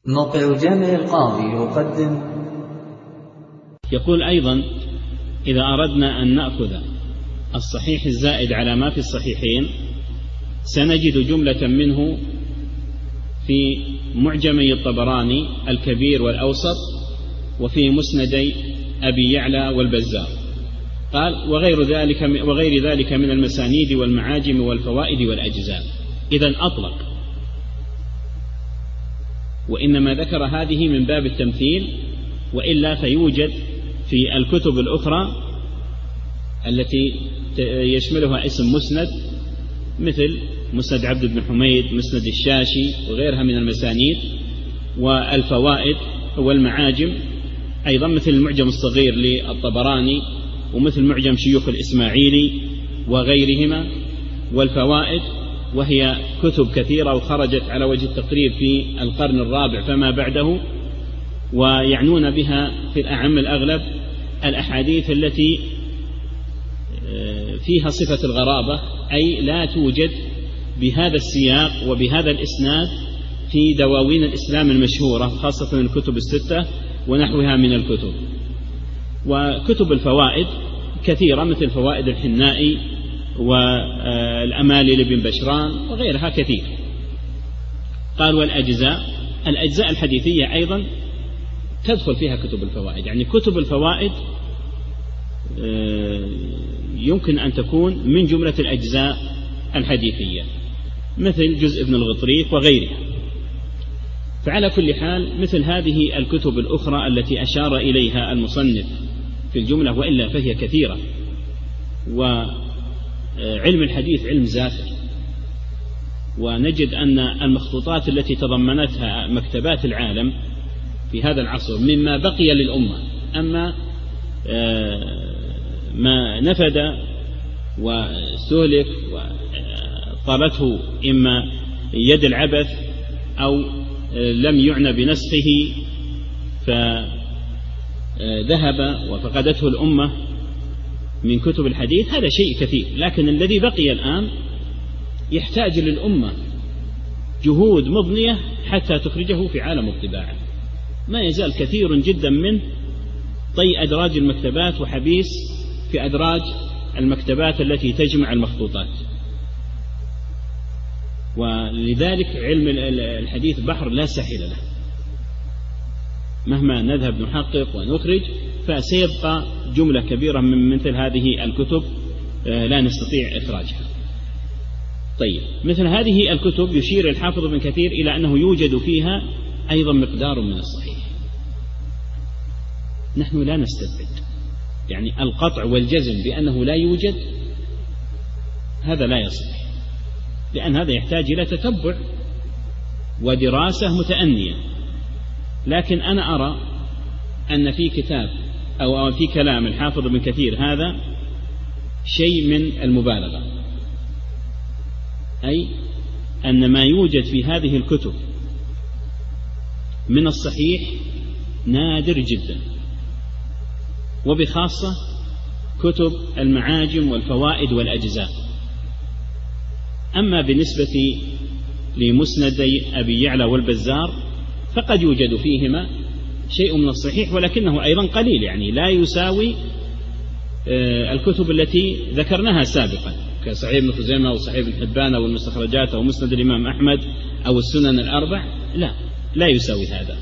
موقع جامع القاضي يقدم. يقول أيضا: إذا أردنا أن نأخذ الصحيح الزائد على ما في الصحيحين سنجد جملة منه في معجمي الطبراني الكبير والأوسط، وفي مسندي أبي يعلى والبزار. قال: وغير ذلك من المسانيد والمعاجم والفوائد والأجزاء. إذن أطلق، وإنما ذكر هذه من باب التمثيل، وإلا فيوجد في الكتب الأخرى التي يشملها اسم مسند، مثل مسند عبد بن حميد، مسند الشاشي، وغيرها من المسانيد والفوائد والمعاجم، أيضا مثل المعجم الصغير للطبراني، ومثل معجم شيوخ الإسماعيلي وغيرهما، والفوائد، وهي كتب كثيرة وخرجت على وجه التقريب في القرن الرابع فما بعده، ويعنون بها في الأعم الأغلب الأحاديث التي فيها صفة الغرابة، أي لا توجد بهذا السياق وبهذا الإسناد في دواوين الإسلام المشهورة، خاصة الكتب الستة ونحوها من الكتب. وكتب الفوائد كثيرة، مثل فوائد الحنائي والأمالي لابن بشران وغيرها كثير. قال: الأجزاء الحديثية أيضا تدخل فيها كتب الفوائد. يعني كتب الفوائد يمكن أن تكون من جملة الأجزاء الحديثية، مثل جزء ابن الغطريق وغيرها. فعلى كل حال، مثل هذه الكتب الأخرى التي أشار إليها المصنف في الجملة، وإلا فهي كثيرة. وعلم الحديث علم زاخر، ونجد أن المخطوطات التي تضمنتها مكتبات العالم في هذا العصر مما بقي للأمة، أما ما نفد واستهلك وطالته إما يد العبث أو لم يعنى بنسخه فذهب وفقدته الأمة من كتب الحديث، هذا شيء كثير. لكن الذي بقي الآن يحتاج للأمة جهود مضنية حتى تخرجه في عالم الطباعة. ما يزال كثير جدا منه طي أدراج المكتبات وحبيس في أدراج المكتبات التي تجمع المخطوطات. ولذلك علم الحديث بحر لا ساحل له، مهما نذهب نحقق ونخرج فسيبقى جملة كبيرة من مثل هذه الكتب لا نستطيع إخراجها. طيب، مثل هذه الكتب يشير الحافظ ابن كثير إلى أنه يوجد فيها أيضا مقدار من الصحيح. نحن لا نستبعد، يعني القطع والجزم بأنه لا يوجد هذا لا يصح، لأن هذا يحتاج إلى تتبع ودراسة متأنية. لكن أنا أرى أن في كتاب أو في كلام الحافظ ابن كثير هذا شيء من المبالغة، أي أن ما يوجد في هذه الكتب من الصحيح نادر جدا، وبخاصة كتب المعاجم والفوائد والأجزاء. أما بالنسبة لمسندي أبي يعلى والبزار فقد يوجد فيهما شيء من الصحيح، ولكنه أيضا قليل، يعني لا يساوي الكتب التي ذكرناها سابقا كصحيح ابن خزيمة وصحيح ابن حبان أو المستخرجات أو مسند الإمام أحمد أو السنن الأربع. لا يساوي هذا.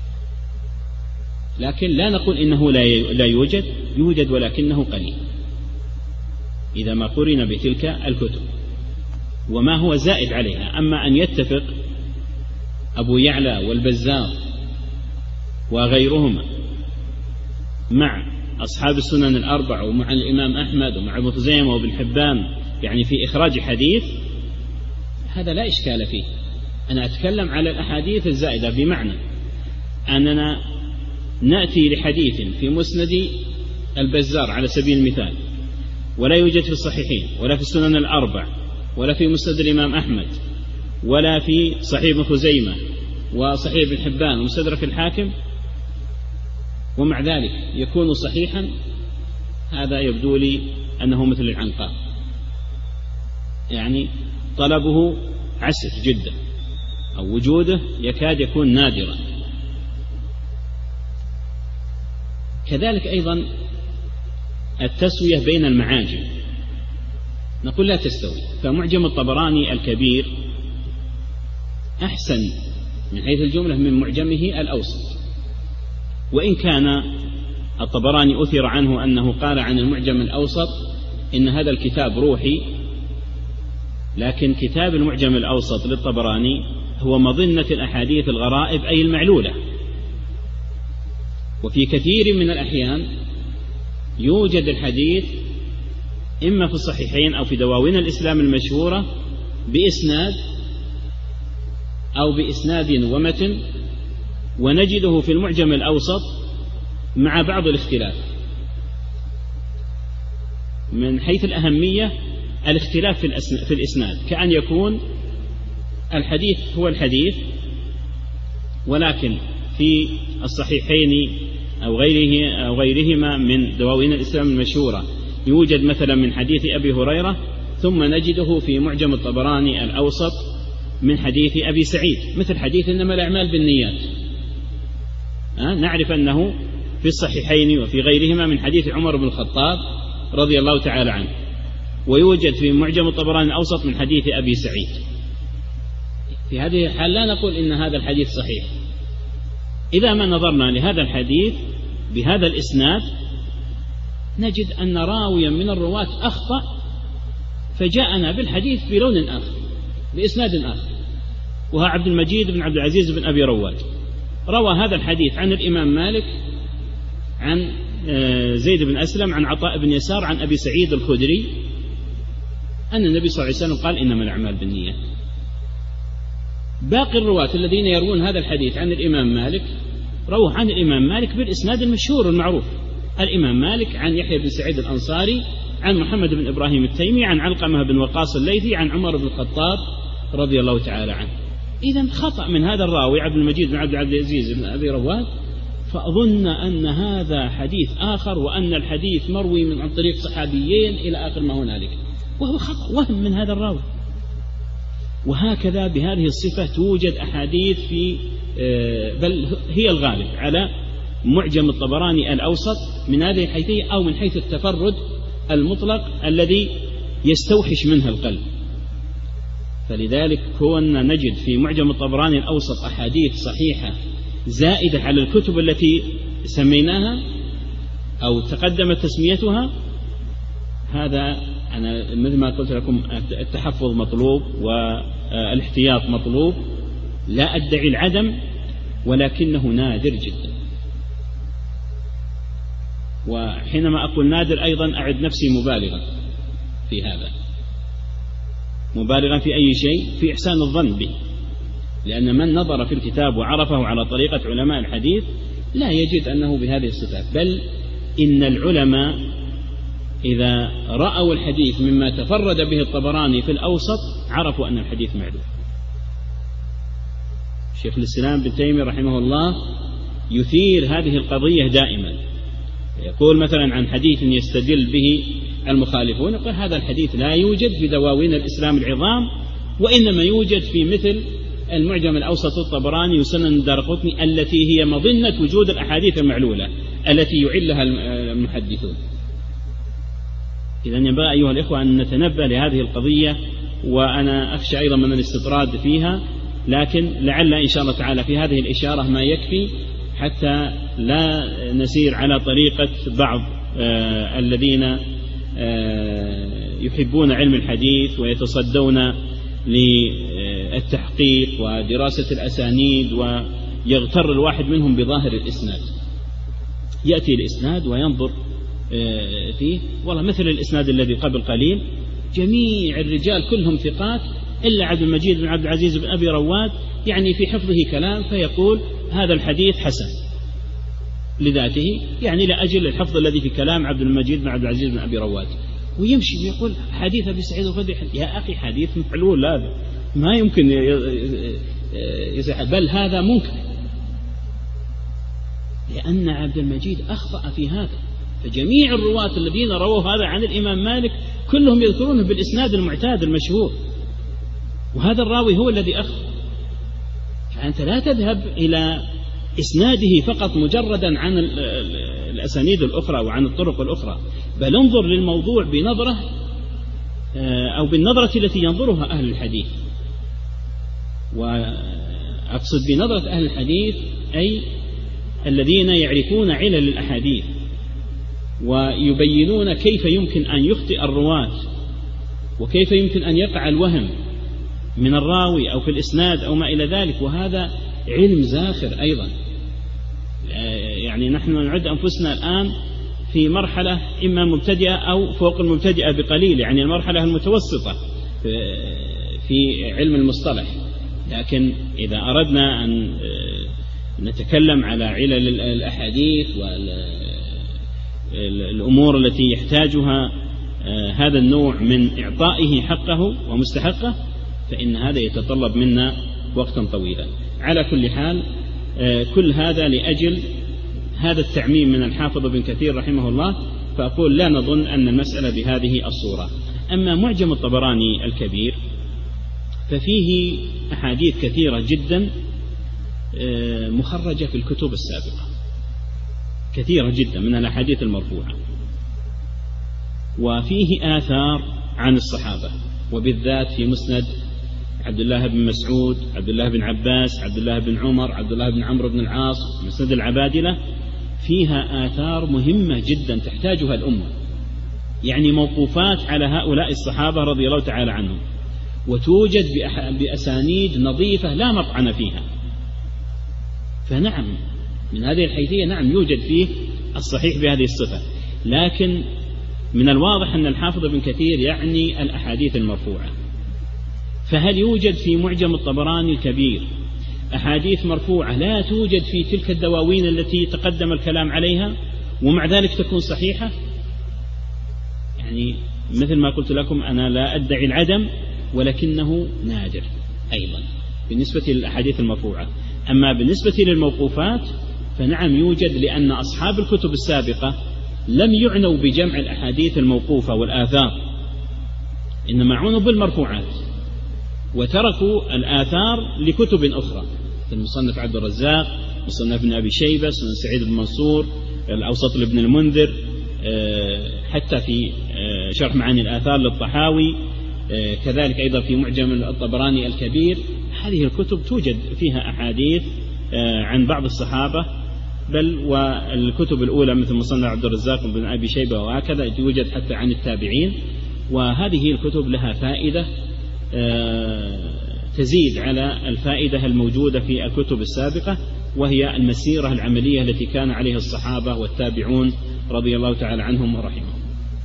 لكن لا نقول إنه لا يوجد ولكنه قليل إذا ما قرن بتلك الكتب وما هو زائد عليها. أما أن يتفق أبو يعلى والبزار وغيرهما مع أصحاب السنن الأربع ومع الإمام أحمد ومع ابن خزيمة وابن حبان يعني في إخراج حديث، هذا لا إشكال فيه. أنا أتكلم على الأحاديث الزائدة، بمعنى أننا نأتي لحديث في مسند البزار على سبيل المثال ولا يوجد في الصحيحين ولا في السنن الأربع ولا في مسند الإمام أحمد ولا في صحيح ابن خزيمة وصحيح ابن حبان ومستدرك الحاكم، ومع ذلك يكون صحيحا، هذا يبدو لي أنه مثل العنقاء، يعني طلبه عسر جدا أو وجوده يكاد يكون نادرا. كذلك أيضا التسوية بين المعاجم، نقول لا تستوي، فمعجم الطبراني الكبير أحسن من حيث الجملة من معجمه الأوسط، وإن كان الطبراني أثر عنه أنه قال عن المعجم الأوسط إن هذا الكتاب روحي، لكن كتاب المعجم الأوسط للطبراني هو مظنة الأحاديث الغرائب أي المعلولة، وفي كثير من الأحيان يوجد الحديث إما في الصحيحين أو في دواوين الإسلام المشهورة بإسناد أو بإسناد ومتن، ونجده في المعجم الأوسط مع بعض الاختلاف. من حيث الأهمية الاختلاف في الإسناد، كأن يكون الحديث هو الحديث، ولكن في الصحيحين أو غيرهما من دواوين الإسلام المشهورة يوجد مثلا من حديث أبي هريرة، ثم نجده في معجم الطبراني الأوسط من حديث أبي سعيد، مثل حديث إنما الأعمال بالنيات، نعرف أنه في الصحيحين وفي غيرهما من حديث عمر بن الخطاب رضي الله تعالى عنه، ويوجد في معجم الطبراني الأوسط من حديث أبي سعيد. في هذه الحال لا نقول إن هذا الحديث صحيح، إذا ما نظرنا لهذا الحديث بهذا الإسناد نجد أن راويا من الرواة أخطأ، فجاءنا بالحديث بلون آخر بإسناد آخر، وهو عبد المجيد بن عبد العزيز بن أبي رواد روى هذا الحديث عن الإمام مالك عن زيد بن أسلم عن عطاء بن يسار عن أبي سعيد الخدري أن النبي صلى الله عليه وسلم قال إنما الأعمال بالنيات. باقي الرواة الذين يروون هذا الحديث عن الإمام مالك رووا عن الإمام مالك بالإسناد المشهور المعروف، الإمام مالك عن يحيى بن سعيد الأنصاري عن محمد بن إبراهيم التيمي عن علقمة بن وقاص الليثي عن عمر بن الخطاب رضي الله تعالى عنه. إذن خطأ من هذا الراوي عبد المجيد بن عبد العزيز بن أبي رواد، فأظن أن هذا حديث آخر، وأن الحديث مروي عن طريق صحابيين إلى آخر ما هنالك، وهو خطأ وهم من هذا الراوي. وهكذا بهذه الصفة توجد أحاديث في بل هي الغالب على معجم الطبراني الأوسط من هذه الحيثية، أو من حيث التفرد المطلق الذي يستوحش منها القلب. فلذلك كنا نجد في معجم الطبراني الأوسط أحاديث صحيحة زائدة على الكتب التي سميناها أو تقدمت تسميتها. هذا أنا مثل ما قلت لكم التحفظ مطلوب والاحتياط مطلوب، لا أدعي العدم ولكنه نادر جدا. وحينما أقول نادر أيضا أعد نفسي مبالغا في هذا، مبالغا في أي شيء؟ في إحسان الظن به، لأن من نظر في الكتاب وعرفه على طريقة علماء الحديث لا يجد أنه بهذه الصفات، بل إن العلماء إذا رأوا الحديث مما تفرد به الطبراني في الأوسط عرفوا أن الحديث معلوم. شيخ الإسلام ابن تيمية رحمه الله يثير هذه القضية دائما، يقول مثلا عن حديث يستدل به المخالفون، يقول هذا الحديث لا يوجد في دواوين الإسلام العظام، وإنما يوجد في مثل المعجم الأوسط الطبراني وسنن الدارقطني التي هي مظنة وجود الأحاديث المعلولة التي يعلها المحدثون. إذن ينبغي أيها الإخوة أن نتنبه لهذه القضية، وأنا أخشى أيضا من الاستطراد فيها، لكن لعل إن شاء الله تعالى في هذه الإشارة ما يكفي حتى لا نسير على طريقة بعض الذين يحبون علم الحديث ويتصدون للتحقيق ودراسة الأسانيد، ويغتر الواحد منهم بظاهر الإسناد. يأتي الإسناد وينظر فيه، والله مثل الإسناد الذي قبل قليل جميع الرجال كلهم ثقات إلا عبد المجيد بن عبد العزيز بن أبي رواد يعني في حفظه كلام، فيقول هذا الحديث حسن لذاته، يعني لأجل الحفظ الذي في كلام عبد المجيد بن عبد العزيز بن أبي رواد، ويمشي ويقول حديث أبي سعيد الخدري. يا أخي حديث معلول، هذا ما يمكن يصح، بل هذا منكر، لأن عبد المجيد أخطأ في هذا. فجميع الرواة الذين رووا هذا عن الإمام مالك كلهم يذكرونه بالإسناد المعتاد المشهور، وهذا الراوي هو الذي أخطأ. فأنت لا تذهب إلى إسناده فقط مجردا عن الأسانيد الأخرى وعن الطرق الأخرى، بل انظر للموضوع بنظرة أو بالنظرة التي ينظرها أهل الحديث. وأقصد بنظرة أهل الحديث أي الذين يعرفون علل الأحاديث ويبينون كيف يمكن أن يخطئ الرواة وكيف يمكن أن يقع الوهم من الراوي أو في الإسناد أو ما إلى ذلك. وهذا علم زاخر أيضا. يعني نحن نعد أنفسنا الآن في مرحلة إما مبتدئة أو فوق المبتدئة بقليل، يعني المرحلة المتوسطة في علم المصطلح. لكن إذا أردنا أن نتكلم على علل الأحاديث والأمور التي يحتاجها هذا النوع من إعطائه حقه ومستحقه، فإن هذا يتطلب منا وقتا طويلا. على كل حال، كل هذا لأجل هذا التعميم من الحافظ ابن كثير رحمه الله، فأقول لا نظن أن المسألة بهذه الصورة. أما معجم الطبراني الكبير ففيه أحاديث كثيرة جدا مخرجة في الكتب السابقة، كثيرة جدا من الأحاديث المرفوعة، وفيه آثار عن الصحابة، وبالذات في مسند عبد الله بن مسعود، عبد الله بن عباس، عبد الله بن عمر، عبد الله بن عمرو بن العاص، مسند العبادلة، فيها آثار مهمة جدا تحتاجها الأمة، يعني موقوفات على هؤلاء الصحابة رضي الله تعالى عنهم، وتوجد بأسانيد نظيفة لا مطعن فيها. فنعم من هذه الحيثية نعم يوجد فيه الصحيح بهذه الصفة. لكن من الواضح أن الحافظ ابن كثير يعني الأحاديث المرفوعة. فهل يوجد في معجم الطبراني الكبير أحاديث مرفوعة لا توجد في تلك الدواوين التي تقدم الكلام عليها ومع ذلك تكون صحيحة؟ يعني مثل ما قلت لكم أنا لا أدعي العدم، ولكنه نادر أيضا بالنسبة للأحاديث المرفوعة. أما بالنسبة للموقوفات فنعم يوجد، لأن أصحاب الكتب السابقة لم يعنوا بجمع الأحاديث الموقوفة والآثار، إنما عنوا بالمرفوعات وتركوا الآثار لكتب أخرى، المصنف عبد الرزاق، مصنف ابن أبي شيبة، سنن سعيد بن منصور، الأوسط لابن المنذر، حتى في شرح معاني الآثار للطحاوي، كذلك أيضا في معجم الطبراني الكبير. هذه الكتب توجد فيها أحاديث عن بعض الصحابة، بل والكتب الأولى مثل مصنف عبد الرزاق وابن أبي شيبة وهكذا توجد حتى عن التابعين. وهذه الكتب لها فائدة تزيد على الفائدة الموجودة في الكتب السابقة، وهي المسيرة العملية التي كان عليها الصحابة والتابعون رضي الله تعالى عنهم ورحمهم.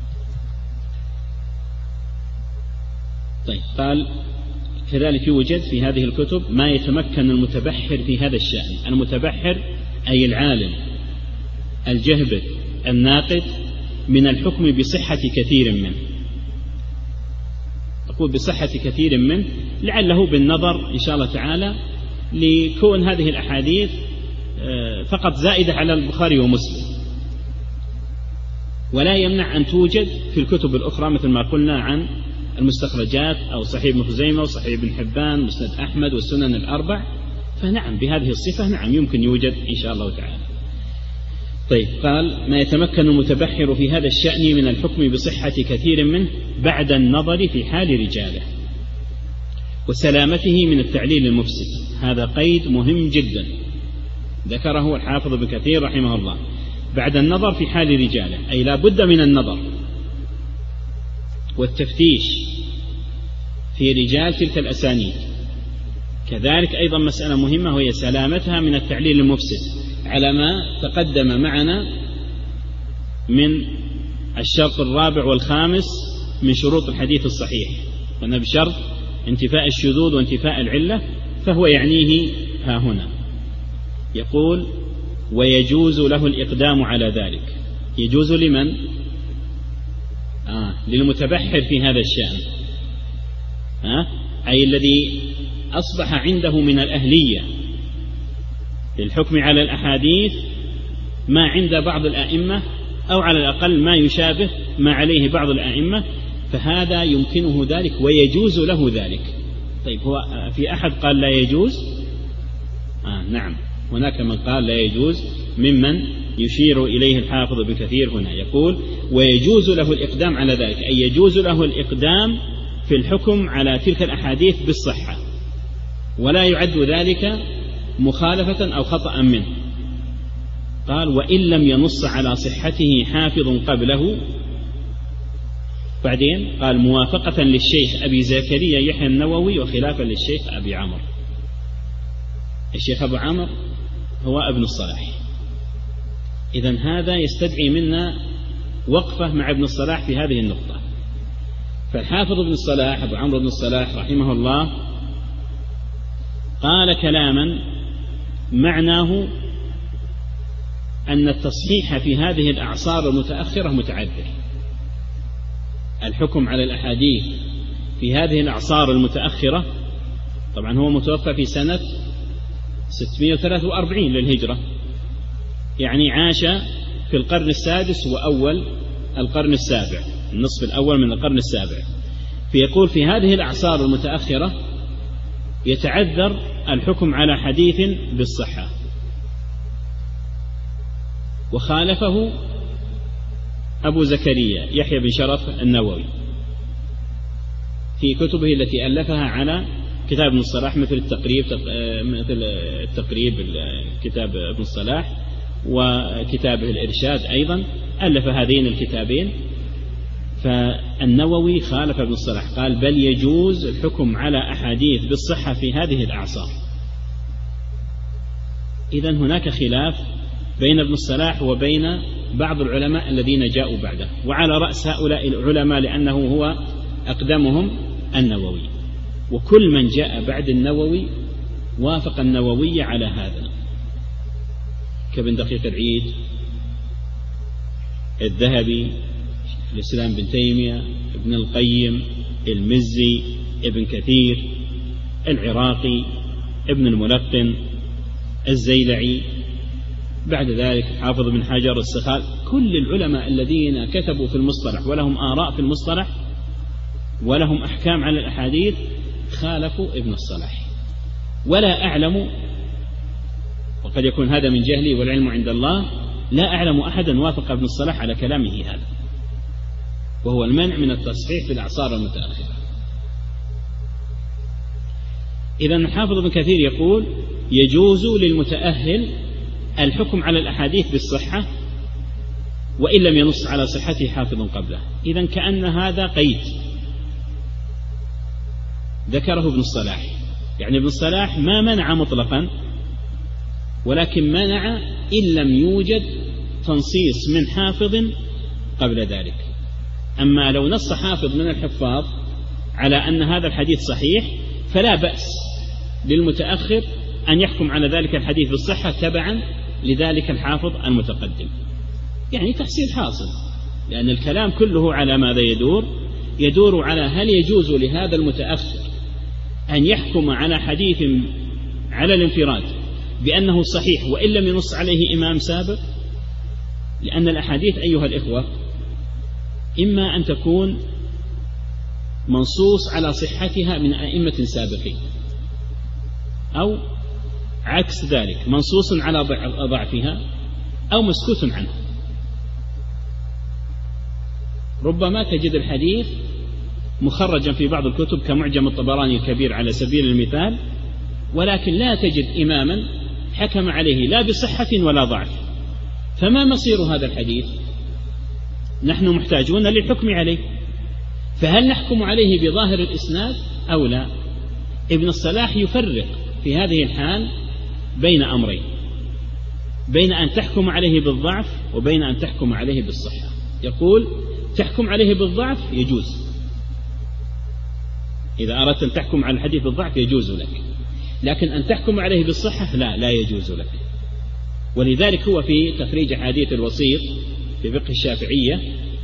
طيب، قال كذلك يوجد في هذه الكتب ما يتمكن المتبحر في هذا الشأن. المتبحر أي العالم الجهبذ الناقد من الحكم بصحة كثير منه. أقول بصحة كثير منه لعله بالنظر إن شاء الله تعالى لكون هذه الأحاديث فقط زائدة على البخاري ومسلم، ولا يمنع أن توجد في الكتب الأخرى مثل ما قلنا عن المستخرجات أو صحيح ابن خزيمة وصحيح ابن حبان مسند أحمد والسنن الأربع. فنعم بهذه الصفة نعم يمكن يوجد إن شاء الله تعالى. طيب، قال ما يتمكن المتبحر في هذا الشأن من الحكم بصحة كثير منه بعد النظر في حال رجاله وسلامته من التعليل المفسد. هذا قيد مهم جدا ذكره الحافظ ابن كثير رحمه الله، بعد النظر في حال رجاله، أي لا بد من النظر والتفتيش في رجال تلك الأسانيد. كذلك أيضا مسألة مهمة وهي سلامتها من التعليل المفسد، على ما تقدم معنا من الشرط الرابع والخامس من شروط الحديث الصحيح، وأن بشرط انتفاء الشذوذ وانتفاء العلة، فهو يعنيه ها هنا. يقول ويجوز له الإقدام على ذلك. يجوز لمن؟ للمتبحر في هذا الشأن، أي الذي أصبح عنده من الأهلية للحكم على الأحاديث ما عند بعض الأئمة، أو على الأقل ما يشابه ما عليه بعض الأئمة، فهذا يمكنه ذلك ويجوز له ذلك. طيب، هو في أحد قال لا يجوز؟ نعم، هناك من قال لا يجوز، ممن يشير إليه الحافظ ابن كثير هنا، يقول ويجوز له الإقدام على ذلك، أي يجوز له الإقدام في الحكم على تلك الأحاديث بالصحة، ولا يعد ذلك مخالفة أو خطأ منه. قال وإن لم ينص على صحته حافظ قبله. بعدين قال موافقة للشيخ أبي زكريا يحيى النووي وخلافا للشيخ أبي عمرو. الشيخ أبو عمرو هو ابن الصلاح. إذن هذا يستدعي منا وقفة مع ابن الصلاح في هذه النقطة. فالحافظ ابن الصلاح أبو عمرو بن الصلاح رحمه الله قال كلاما معناه أن التصحيح في هذه الأعصار المتأخرة متعذر. الحكم على الأحاديث في هذه الأعصار المتأخرة، طبعا هو متوفى في سنة 643 للهجرة، يعني عاش في القرن السادس وأول القرن السابع، النصف الأول من القرن السابع. فيقول في هذه الأعصار المتأخرة يتعذر الحكم على حديث بالصحة. وخالفه أبو زكريا يحيى بن شرف النووي في كتبه التي ألفها على كتاب ابن الصلاح، مثل التقريب كتاب ابن الصلاح، وكتابه الإرشاد أيضا ألف هذين الكتابين. فالنووي خالف ابن الصلاح، قال بل يجوز الحكم على أحاديث بالصحة في هذه الأعصار. إذن هناك خلاف بين ابن الصلاح وبين بعض العلماء الذين جاءوا بعده، وعلى رأس هؤلاء العلماء لأنه هو أقدمهم النووي، وكل من جاء بعد النووي وافق النووي على هذا، كابن دقيق العيد، الذهبي، الإسلام بن تيمية، ابن القيم، المزي، ابن كثير، العراقي، ابن الملقن، الزيلعي، بعد ذلك حافظ بن حجر السخال. كل العلماء الذين كتبوا في المصطلح ولهم آراء في المصطلح ولهم أحكام على الأحاديث خالفوا ابن الصلاح. ولا أعلم، وقد يكون هذا من جهلي والعلم عند الله، لا أعلم أحدا وافق ابن الصلاح على كلامه هذا، وهو المنع من التصحيح في الأعصار المتأخرة. إذن حافظ ابن كثير يقول يجوز للمتأهل الحكم على الأحاديث بالصحة وإن لم ينص على صحته حافظ قبله. إذن كأن هذا قيد ذكره ابن الصلاح، يعني ابن الصلاح ما منع مطلقا، ولكن منع إن لم يوجد تنصيص من حافظ قبل ذلك. أما لو نص حافظ من الحفاظ على أن هذا الحديث صحيح فلا بأس للمتأخر أن يحكم على ذلك الحديث بالصحة تبعا لذلك الحافظ المتقدم. يعني تحصيل حاصل، لأن الكلام كله على ماذا يدور على هل يجوز لهذا المتأخر أن يحكم على حديث على الانفراد بأنه صحيح وإن لم ينص عليه إمام سابق. لأن الأحاديث أيها الإخوة إما أن تكون منصوص على صحتها من أئمة سابقين، أو عكس ذلك منصوص على ضعفها أو مسكوت عنه. ربما تجد الحديث مخرجا في بعض الكتب كمعجم الطبراني الكبير على سبيل المثال، ولكن لا تجد إماما حكم عليه لا بصحة ولا ضعف. فما مصير هذا الحديث؟ نحن محتاجون للحكم عليه، فهل نحكم عليه بظاهر الإسناد أو لا؟ ابن الصلاح يفرق في هذه الحال بين أمرين، بين أن تحكم عليه بالضعف وبين أن تحكم عليه بالصحة. يقول تحكم عليه بالضعف يجوز، إذا أردت أن تحكم على الحديث بالضعف يجوز لك، لكن أن تحكم عليه بالصحة لا يجوز لك. ولذلك هو في تخريج حديث الوسيط في فقه الشافعية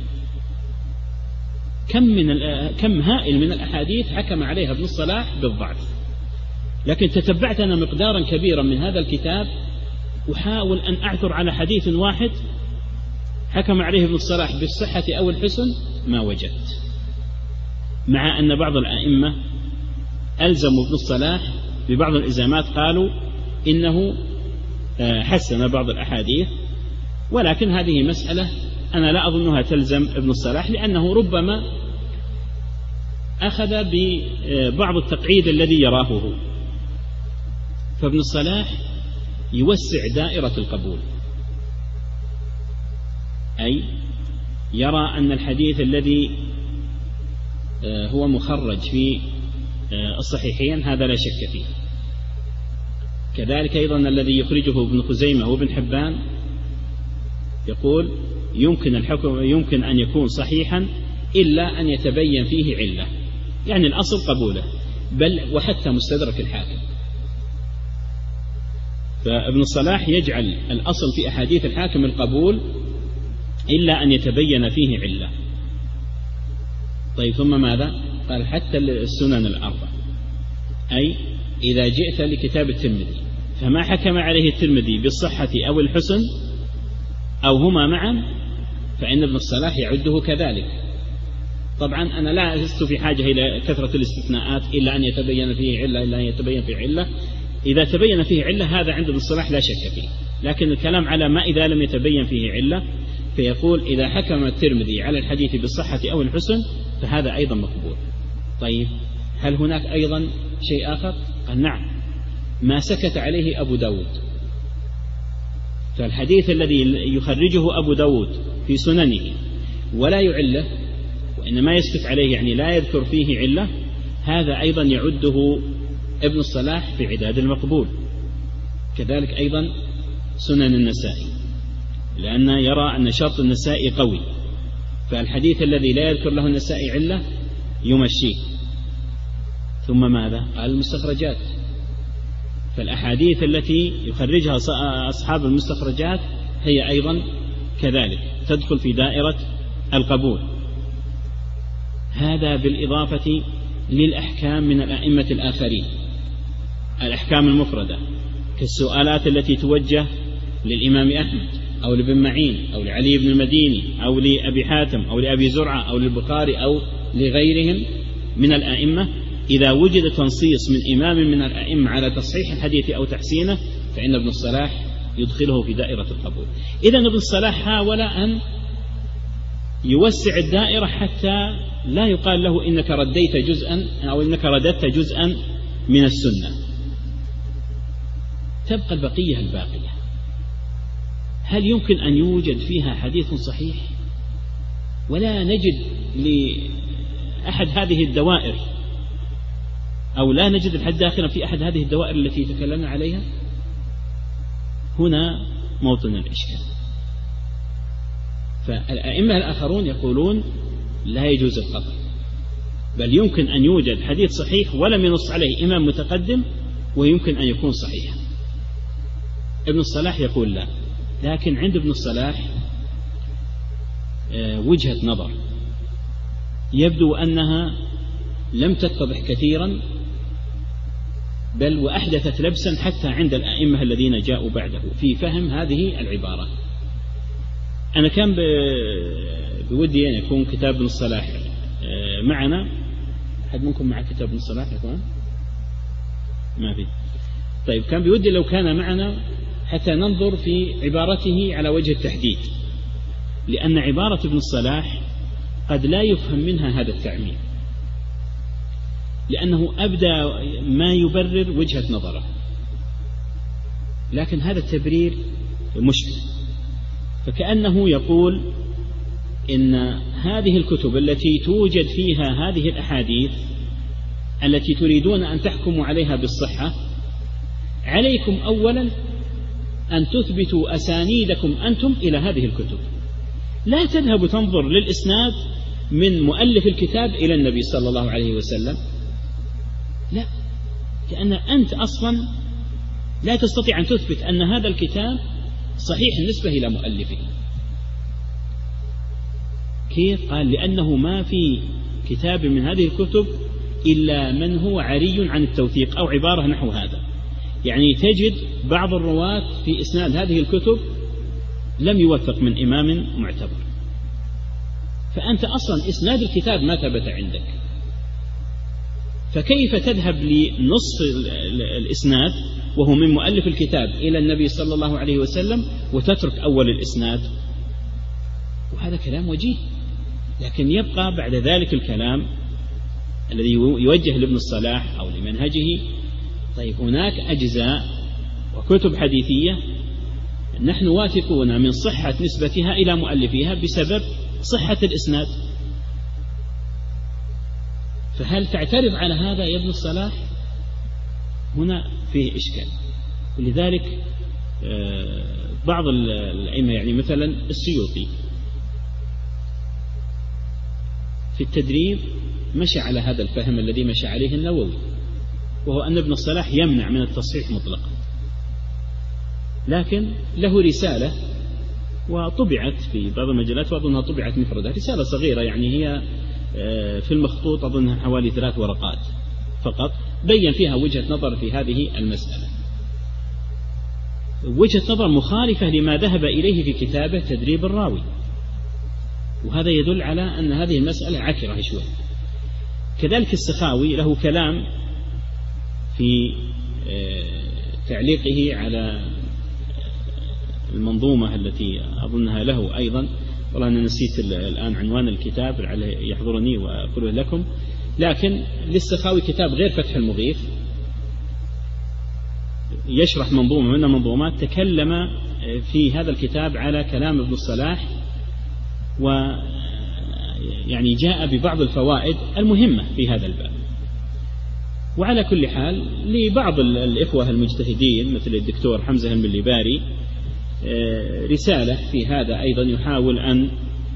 كم هائل من الأحاديث حكم عليها ابن الصلاح بالضعف. لكن تتبعت أنا مقدارا كبيرا من هذا الكتاب أحاول أن أعثر على حديث واحد حكم عليه ابن الصلاح بالصحة أو الحسن، ما وجدت، مع أن بعض الأئمة ألزموا ابن الصلاح ببعض الإلزامات، قالوا إنه حسن بعض الأحاديث، ولكن هذه مسألة أنا لا أظنها تلزم ابن الصلاح، لأنه ربما أخذ ببعض التقعيد الذي يراه هو. فابن الصلاح يوسع دائرة القبول، أي يرى أن الحديث الذي هو مخرج في الصحيحين هذا لا شك فيه. كذلك أيضا الذي يخرجه ابن خزيمة وابن حبان يقول يمكن أن يكون صحيحا إلا أن يتبين فيه علة، يعني الأصل قبوله، بل وحتى مستدرك الحاكم. فابن الصلاح يجعل الأصل في أحاديث الحاكم القبول إلا أن يتبين فيه علة. طيب ثم ماذا؟ قال حتى السنن الأربع، أي إذا جئت لكتاب الترمذي فما حكم عليه الترمذي بالصحة أو الحسن أو هما معا فإن ابن الصلاح يعده كذلك. طبعا أنا لا لست في حاجة إلى كثرة الاستثناءات إلا أن يتبين فيه علة، إلا أن يتبين فيه علة. إذا تبين فيه علة هذا عند ابن الصلاح لا شك فيه، لكن الكلام على ما إذا لم يتبين فيه علة، فيقول إذا حكم الترمذي على الحديث بالصحة أو الحسن فهذا أيضا مقبول. طيب هل هناك أيضا شيء آخر؟ قال نعم، ما سكت عليه أبو داود. فالحديث الذي يخرجه أبو داود في سننه ولا يعله وإنما يسكت عليه، يعني لا يذكر فيه علة، هذا أيضا يعده ابن الصلاح في عداد المقبول. كذلك أيضا سنن النسائي، لأن يرى أن شرط النسائي قوي، فالحديث الذي لا يذكر له النسائي علة يمشيه. ثم ماذا؟ قال المستخرجات، فالأحاديث التي يخرجها أصحاب المستخرجات هي أيضا كذلك تدخل في دائرة القبول. هذا بالإضافة للأحكام من الأئمة الآخرين، الأحكام المفردة كالسؤالات التي توجه للإمام أحمد أو لابن معين أو لعلي بن المديني أو لأبي حاتم أو لأبي زرعة أو للبخاري أو لغيرهم من الأئمة. إذا وجد تنصيص من إمام من الأئمة على تصحيح الحديث أو تحسينه فإن ابن الصلاح يدخله في دائرة القبول. إذن ابن الصلاح حاول أن يوسع الدائرة حتى لا يقال له إنك رديت جزءا أو إنك رددت جزءا من السنة، تبقى البقية الباقية. هل يمكن أن يوجد فيها حديث صحيح ولا نجد لأحد هذه الدوائر، أو لا نجد الحد داخلا في أحد هذه الدوائر التي تكلمنا عليها؟ هنا موطن الإشكال. فالأئمة الآخرون يقولون لا يجوز القطع، بل يمكن أن يوجد حديث صحيح ولم ينص عليه إمام متقدم ويمكن أن يكون صحيحا. ابن الصلاح يقول لا، لكن عند ابن الصلاح وجهة نظر يبدو أنها لم تتضح كثيرا، بل وأحدثت لبسا حتى عند الأئمة الذين جاءوا بعده في فهم هذه العبارة. أنا كان بودي أن يكون كتاب ابن الصلاح معنا. أحد منكم مع كتاب ابن الصلاح يا أخوان؟ ما في. طيب كان بودي لو كان معنا حتى ننظر في عبارته على وجه التحديد، لأن عبارة ابن الصلاح قد لا يفهم منها هذا التعميم، لأنه أبدى ما يبرر وجهة نظره، لكن هذا التبرير مشكل. فكأنه يقول إن هذه الكتب التي توجد فيها هذه الأحاديث التي تريدون أن تحكموا عليها بالصحة، عليكم أولا أن تثبتوا أسانيدكم أنتم إلى هذه الكتب، لا تذهبوا تنظر للإسناد من مؤلف الكتاب إلى النبي صلى الله عليه وسلم، لا، لأن أنت أصلا لا تستطيع أن تثبت أن هذا الكتاب صحيح بالنسبة إلى مؤلفه. كيف؟ قال لأنه ما في كتاب من هذه الكتب إلا من هو عري عن التوثيق، أو عبارة نحو هذا، يعني تجد بعض الرواة في إسناد هذه الكتب لم يوثق من إمام معتبر، فأنت أصلا إسناد الكتاب ما ثبت عندك، فكيف تذهب لنصف الإسناد وهو من مؤلف الكتاب إلى النبي صلى الله عليه وسلم وتترك أول الإسناد، وهذا كلام وجيه. لكن يبقى بعد ذلك الكلام الذي يوجه لابن الصلاح أو لمنهجه. طيب هناك أجزاء وكتب حديثية نحن واثقون من صحة نسبتها إلى مؤلفيها بسبب صحة الإسناد، فهل تعترض على هذا يا ابن الصلاح؟ هنا فيه إشكال. ولذلك بعض الأئمة يعني مثلا السيوطي في التدريب مشى على هذا الفهم الذي مشى عليه النووي، وهو أن ابن الصلاح يمنع من التصحيح مطلقا، لكن له رسالة وطبعت في بعض المجلات وأظنها طبعت مفردة، رسالة صغيرة يعني هي في المخطوط أظنها حوالي 3 ورقات فقط، بين فيها وجهة نظر في هذه المسألة، وجهة نظر مخالفة لما ذهب إليه في كتابه تدريب الراوي، وهذا يدل على أن هذه المسألة عكرة شوي. كذلك السخاوي له كلام في تعليقه على المنظومة التي أظنها له أيضا، والله أنا نسيت الآن عنوان الكتاب لعله يحضرني وأقوله لكم، لكن للسخاوي كتاب غير فتح المغيث يشرح منظومة من المنظومات، تكلم في هذا الكتاب على كلام ابن الصلاح، ويعني جاء ببعض الفوائد المهمة في هذا الباب. وعلى كل حال لبعض الإخوة المجتهدين مثل الدكتور حمزة المليباري رسالة في هذا أيضا يحاول أن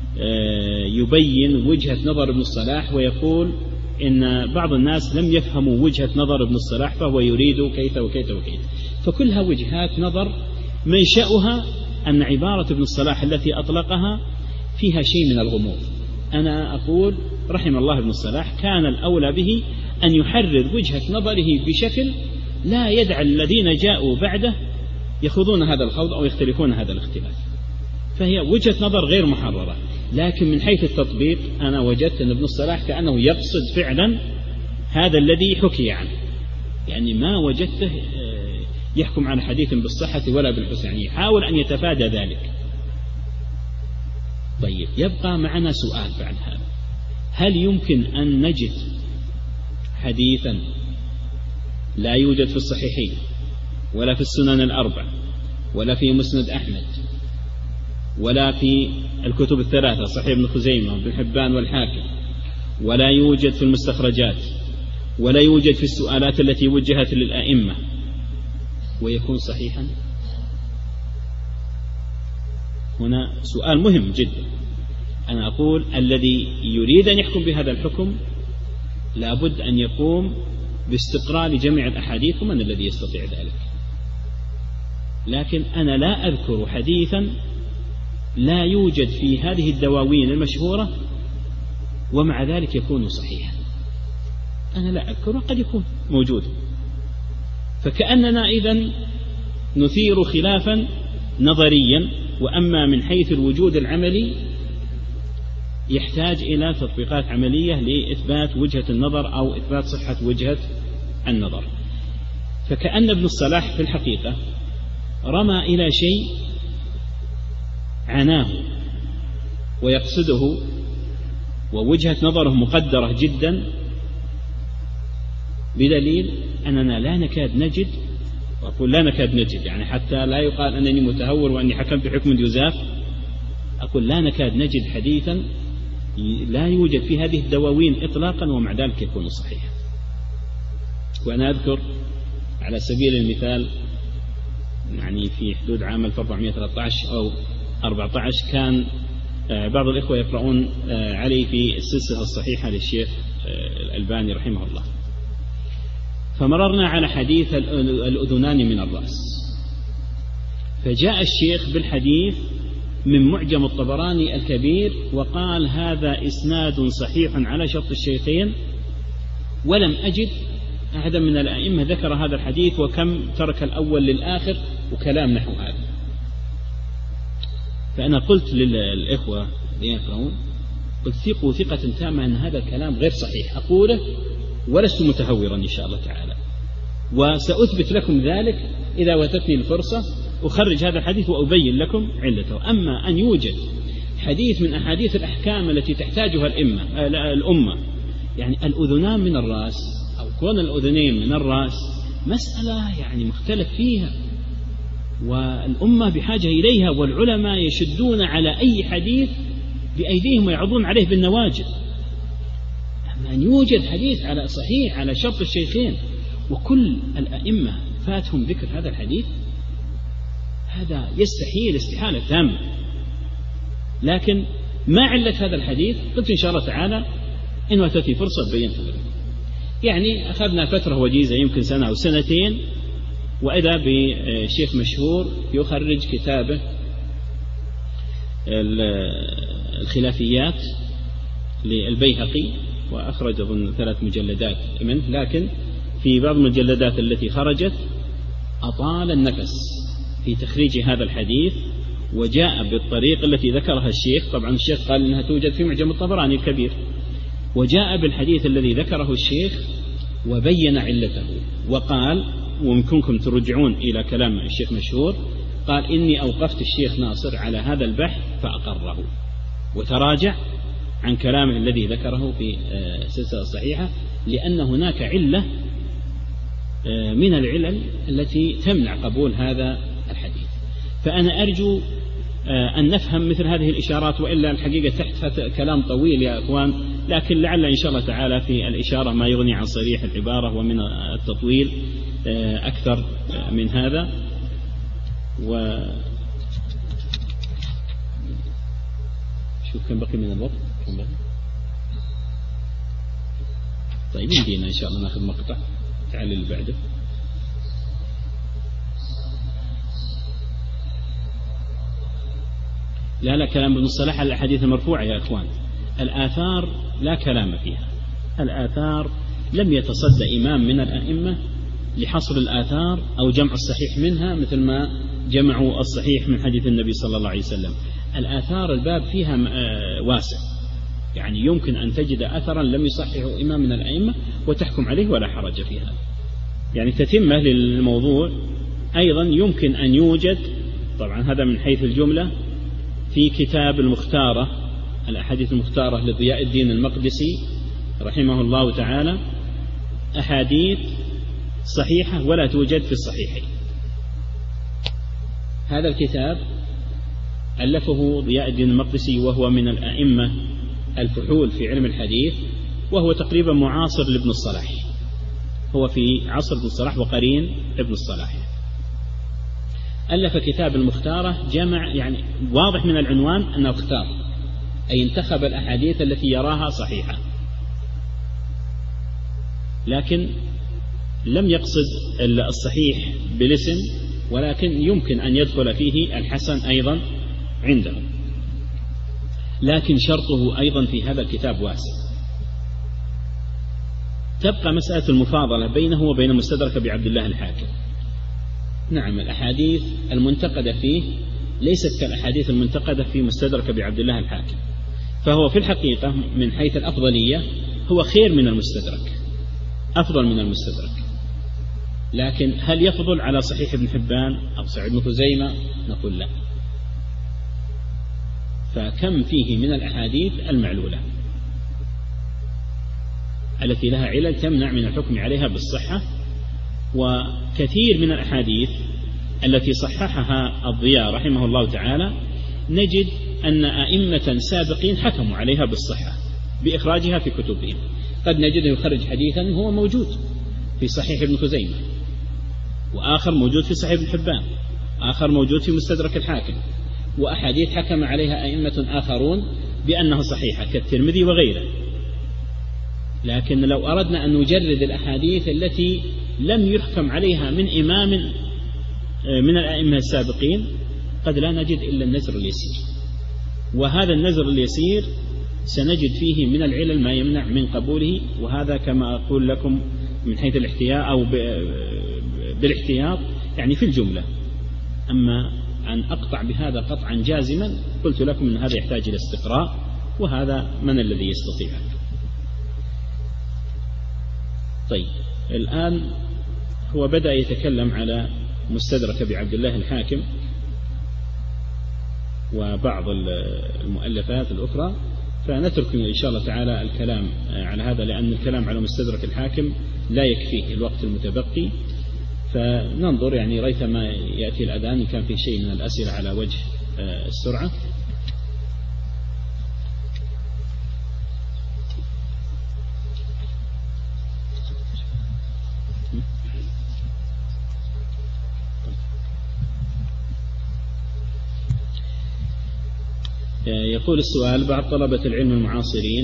يبين وجهة نظر ابن الصلاح، ويقول إن بعض الناس لم يفهموا وجهة نظر ابن الصلاح فهو يريد كيف وكيف وكيف، فكلها وجهات نظر منشأها أن عبارة ابن الصلاح التي أطلقها فيها شيء من الغموض. أنا أقول رحم الله ابن الصلاح كان الأولى به أن يحرر وجهة نظره بشكل لا يدع الذين جاءوا بعده يخوضون هذا الخوض أو يختلفون هذا الاختلاف، فهي وجهة نظر غير محررة. لكن من حيث التطبيق أنا وجدت أن ابن الصلاح كأنه يقصد فعلا هذا الذي حكي عنه، يعني ما وجدته يحكم على حديث بالصحة ولا بالحسن، يعني يحاول أن يتفادى ذلك. طيب يبقى معنا سؤال بعد هذا، هل يمكن أن نجد حديثا لا يوجد في الصحيحين ولا في السنن الأربع ولا في مسند أحمد ولا في الكتب الثلاثة صحيح ابن خزيمة وابن حبان والحاكم، ولا يوجد في المستخرجات ولا يوجد في السؤالات التي وجهت للأئمة ويكون صحيحا؟ هنا سؤال مهم جدا. أنا أقول الذي يريد أن يحكم بهذا الحكم لابد أن يقوم باستقراء لجميع الأحاديث، ومن الذي يستطيع ذلك؟ لكن أنا لا أذكر حديثا لا يوجد في هذه الدواوين المشهورة ومع ذلك يكون صحيحا، أنا لا أذكره، قد يكون موجود. فكأننا إذن نثير خلافا نظريا، وأما من حيث الوجود العملي يحتاج إلى تطبيقات عملية لإثبات وجهة النظر أو إثبات صحة وجهة النظر. فكأن ابن الصلاح في الحقيقة رمى إلى شيء عناه ويقصده ووجهة نظره مقدرة جدا، بدليل أننا لا نكاد نجد، وأقول لا نكاد نجد يعني حتى لا يقال أنني متهور وأني حكمت بحكم يزاف، أقول لا نكاد نجد حديثا لا يوجد في هذه الدواوين إطلاقا ومع ذلك يكون صحيحا. وأنا أذكر على سبيل المثال يعني في حدود عام 1413 أو 14 كان بعض الإخوة يقرؤون علي في السلسلة الصحيحة للشيخ الألباني رحمه الله، فمررنا على حديث الأذنان من الرأس، فجاء الشيخ بالحديث من معجم الطبراني الكبير وقال هذا إسناد صحيح على شرط الشيخين، ولم أجد أحدا من الأئمة ذكر هذا الحديث وكم ترك الأول للآخر وكلام نحو هذا. فأنا قلت للإخوة ليقرؤون، قلت ثقوا ثقة تامة أن هذا الكلام غير صحيح، أقوله ولست متهورا إن شاء الله تعالى، وسأثبت لكم ذلك إذا واتتني الفرصة، أخرج هذا الحديث وأبين لكم علته. أما أن يوجد حديث من أحاديث الأحكام التي تحتاجها الأمة، يعني الأذنان من الرأس أو كون الأذنين من الرأس، مسألة يعني مختلف فيها، والأمة بحاجة إليها، والعلماء يشدون على أي حديث بأيديهم ويعضون عليه بالنواجذ. أما أن يوجد حديث على صحيح على شرط الشيخين وكل الأئمة فاتهم ذكر هذا الحديث، هذا يستحيل استحالة تامة. لكن ما علة هذا الحديث؟ قلت إن شاء الله تعالى إن واتتني فرصة بينت لكم. يعني أخذنا فترة وجيزة يمكن سنة أو سنتين، وإذا بشيخ مشهور يخرج كتابه الخلافيات للبيهقي، وأخرج أظن 3 مجلدات منه، لكن في بعض المجلدات التي خرجت أطال النفس في تخريج هذا الحديث، وجاء بالطريق التي ذكرها الشيخ. طبعا الشيخ قال إنها توجد في معجم الطبراني الكبير، وجاء بالحديث الذي ذكره الشيخ وبين علته، وقال، ويمكنكم ترجعون إلى كلام الشيخ مشهور، قال إني أوقفت الشيخ ناصر على هذا البحث فأقره، وتراجع عن كلامه الذي ذكره في السلسلة الصحيحة، لأن هناك علة من العلل التي تمنع قبول هذا الحديث. فأنا أرجو أن نفهم مثل هذه الإشارات، وإلا الحقيقة تحت كلام طويل يا أخوان، لكن لعل إن شاء الله تعالى في الإشارة ما يغني عن صريح العبارة ومن التطويل أكثر من هذا. شوف كم بقي من الوقت. طيب يمدينا إن شاء الله ناخذ مقطع تعال اللي بعده. لا كلام ابن الصلاح على الأحاديث المرفوعة يا أخوان. الآثار لا كلام فيها، الآثار لم يتصد إمام من الأئمة لحصر الآثار أو جمع الصحيح منها مثل ما جمعوا الصحيح من حديث النبي صلى الله عليه وسلم. الآثار الباب فيها واسع، يعني يمكن أن تجد أثرا لم يصححه إمام من الأئمة وتحكم عليه ولا حرج في هذا. يعني تتمة للموضوع أيضا يمكن أن يوجد، طبعا هذا من حيث الجملة، في كتاب المختارة، الأحاديث المختارة لضياء الدين المقدسي رحمه الله تعالى، أحاديث صحيحة ولا توجد في الصحيحين. هذا الكتاب ألفه ضياء الدين المقدسي، وهو من الأئمة الفحول في علم الحديث، وهو تقريبا معاصر لابن الصلاح، هو في عصر ابن الصلاح وقرين ابن الصلاح. ألف كتاب المختارة، جمع، يعني واضح من العنوان أنه اختار، أي انتخب الأحاديث التي يراها صحيحة، لكن لم يقصد الصحيح بالاسم، ولكن يمكن أن يدخل فيه الحسن أيضا عنده. لكن شرطه أيضا في هذا الكتاب واسع. تبقى مسألة المفاضلة بينه وبين مستدرك بعبد الله الحاكم. نعم، الأحاديث المنتقدة فيه ليست كالأحاديث المنتقدة في مستدرك بعبد الله الحاكم، فهو في الحقيقة من حيث الأفضلية هو خير من المستدرك، أفضل من المستدرك. لكن هل يفضل على صحيح ابن حبان أو سعيد بن خزيمة؟ نقول لا. فكم فيه من الأحاديث المعلولة التي لها علل تمنع من الحكم عليها بالصحة، وكثير من الأحاديث التي صححها الضياء رحمه الله تعالى نجد أن أئمة سابقين حكموا عليها بالصحة بإخراجها في كتبهم. قد نجد يخرج حديثا هو موجود في صحيح ابن خزيمة، وآخر موجود في صحيح ابن حبان، آخر موجود في مستدرك الحاكم، وأحاديث حكم عليها أئمة آخرون بأنها صحيحة كالترمذي وغيره. لكن لو أردنا أن نجرد الأحاديث التي لم يحكم عليها من إمام من الأئمة السابقين قد لا نجد إلا النزر اليسير، وهذا النزر اليسير سنجد فيه من العلل ما يمنع من قبوله. وهذا كما أقول لكم من حيث الاحتياط أو بالاحتياط، يعني في الجملة. أما أن أقطع بهذا قطعا جازما قلت لكم أن هذا يحتاج إلى استقراء، وهذا من الذي يستطيع. طيب الآن هو بدأ يتكلم على مستدرك أبي عبد الله الحاكم وبعض المؤلفات الأخرى، فنترك إن شاء الله تعالى الكلام على هذا، لأن الكلام على مستدرك الحاكم لا يكفيه الوقت المتبقي، فننظر يعني ريثما يأتي الأذان إن كان في شيء من الأسئلة على وجه السرعة. يقول السؤال: بعض طلبة العلم المعاصرين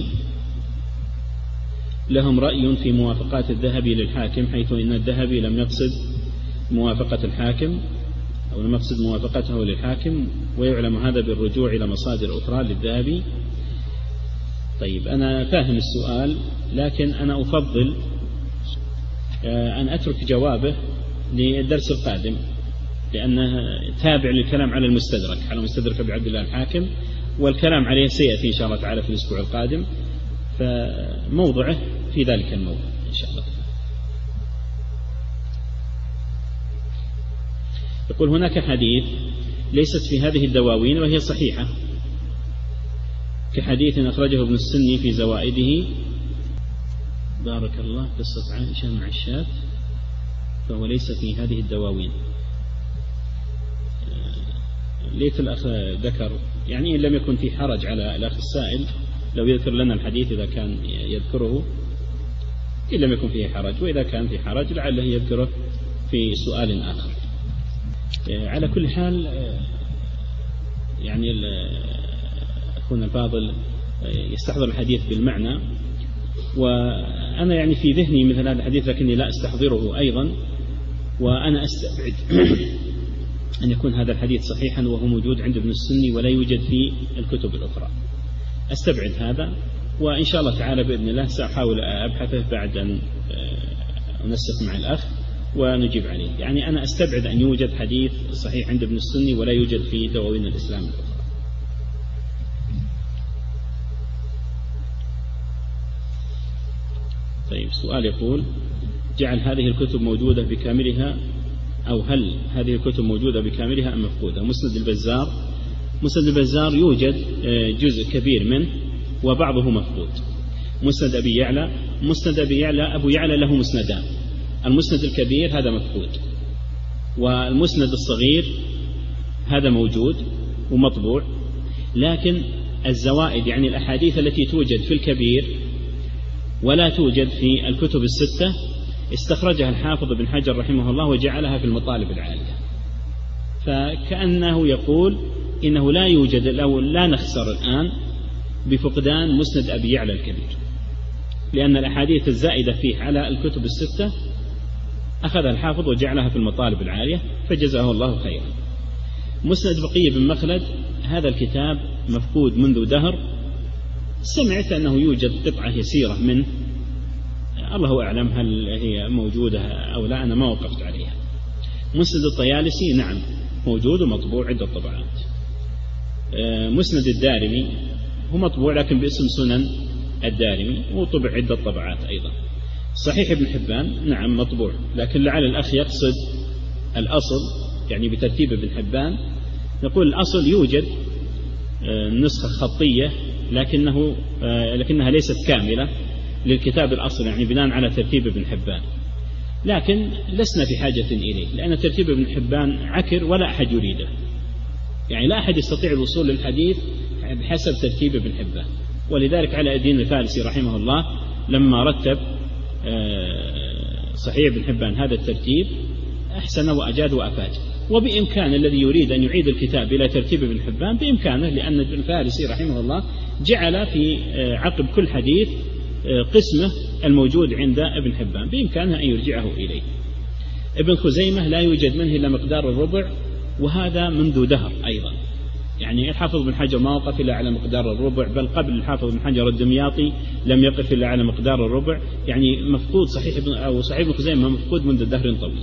لهم رأي في موافقات الذهبي للحاكم، حيث إن الذهبي لم يقصد موافقة الحاكم أو لم يقصد موافقته للحاكم، ويعلم هذا بالرجوع إلى مصادر أخرى للذهبي. طيب، أنا فاهم السؤال، لكن أنا أفضل أن أترك جوابه للدرس القادم، لأنه تابع للكلام على المستدرك، على مستدرك أبي عبد الله الحاكم، والكلام عليه سيأتي إن شاء الله تعالى في الأسبوع القادم، فموضعه في ذلك الموضع إن شاء الله. يقول: هناك حديث ليست في هذه الدواوين وهي صحيحة، كحديث أخرجه ابن السني في زوائده: بارك الله، قصة عائشة مع الشاة، فهو ليس في هذه الدواوين. ليت الأخ ذكر، يعني إن لم يكن في حرج على الأخ السائل لو يذكر لنا الحديث إذا كان يذكره، إن لم يكن فيه حرج، وإذا كان في حرج لعله يذكره في سؤال آخر. على كل حال يعني أخونا الفاضل يستحضر الحديث بالمعنى، وأنا يعني في ذهني مثل هذا الحديث لكني لا أستحضره أيضا، وأنا أستبعد أن يكون هذا الحديث صحيحا وهو موجود عند ابن السني ولا يوجد في الكتب الأخرى. أستبعد هذا، وإن شاء الله تعالى بإذن الله سأحاول أبحثه بعد أن أنسق مع الأخ ونجيب عليه. يعني أنا أستبعد أن يوجد حديث صحيح عند ابن السني ولا يوجد في دواوين الإسلام الأخرى. طيب، سؤال يقول: جعل هذه الكتب موجودة بكاملها، أو هل هذه الكتب موجودة بكاملها أم مفقودة؟ مسند البزار، مسند البزار يوجد جزء كبير منه وبعضه مفقود. مسند أبي يعلى، مسند أبي يعلى أبو يعلى له مسندان، المسند الكبير هذا مفقود، والمسند الصغير هذا موجود ومطبوع، لكن الزوائد يعني الأحاديث التي توجد في الكبير ولا توجد في الكتب الستة استخرجها الحافظ ابن حجر رحمه الله وجعلها في المطالب العالية، فكأنه يقول إنه لا يوجد أو لا نخسر الآن بفقدان مسند أبي يعلى الكبير، لأن الأحاديث الزائدة فيه على الكتب الستة أخذها الحافظ وجعلها في المطالب العالية، فجزاه الله خيرا. مسند بقية بن مخلد هذا الكتاب مفقود منذ دهر، سمعت أنه يوجد قطعة يسيرة منه، الله أعلم هل هي موجودة أو لا، أنا ما وقفت عليها. مسند الطيالسي نعم موجود ومطبوع عدة طبعات. مسند الدارمي هو مطبوع لكن باسم سنن الدارمي وطبع عدة طبعات أيضا. صحيح ابن حبان نعم مطبوع، لكن لعل الأخ يقصد الأصل يعني بترتيب ابن حبان، نقول الأصل يوجد نسخة خطية لكنها ليست كاملة للكتاب الأصل، يعني بناء على ترتيب ابن حبان، لكن لسنا في حاجة إليه، لأن ترتيب ابن حبان عكر ولا أحد يريده، يعني لا أحد يستطيع الوصول للحديث بحسب ترتيب ابن حبان. ولذلك علاء الدين الفارسي رحمه الله لما رتب صحيح ابن حبان هذا الترتيب أحسن وأجاد وأفاد، وبإمكان الذي يريد أن يعيد الكتاب إلى ترتيب ابن حبان بإمكانه، لأن الفارسي رحمه الله جعل في عقب كل حديث قسمه الموجود عند ابن حبان بإمكانه أن يرجعه إليه. ابن خزيمة لا يوجد منه إلا مقدار الربع، وهذا منذ دهر أيضا، يعني الحافظ بن حجر ما وقف إلا على مقدار الربع، بل قبل الحافظ بن حجر الدمياطي لم يقف إلا على مقدار الربع، يعني مفقود صحيح ابن خزيمة مفقود منذ دهر طويل.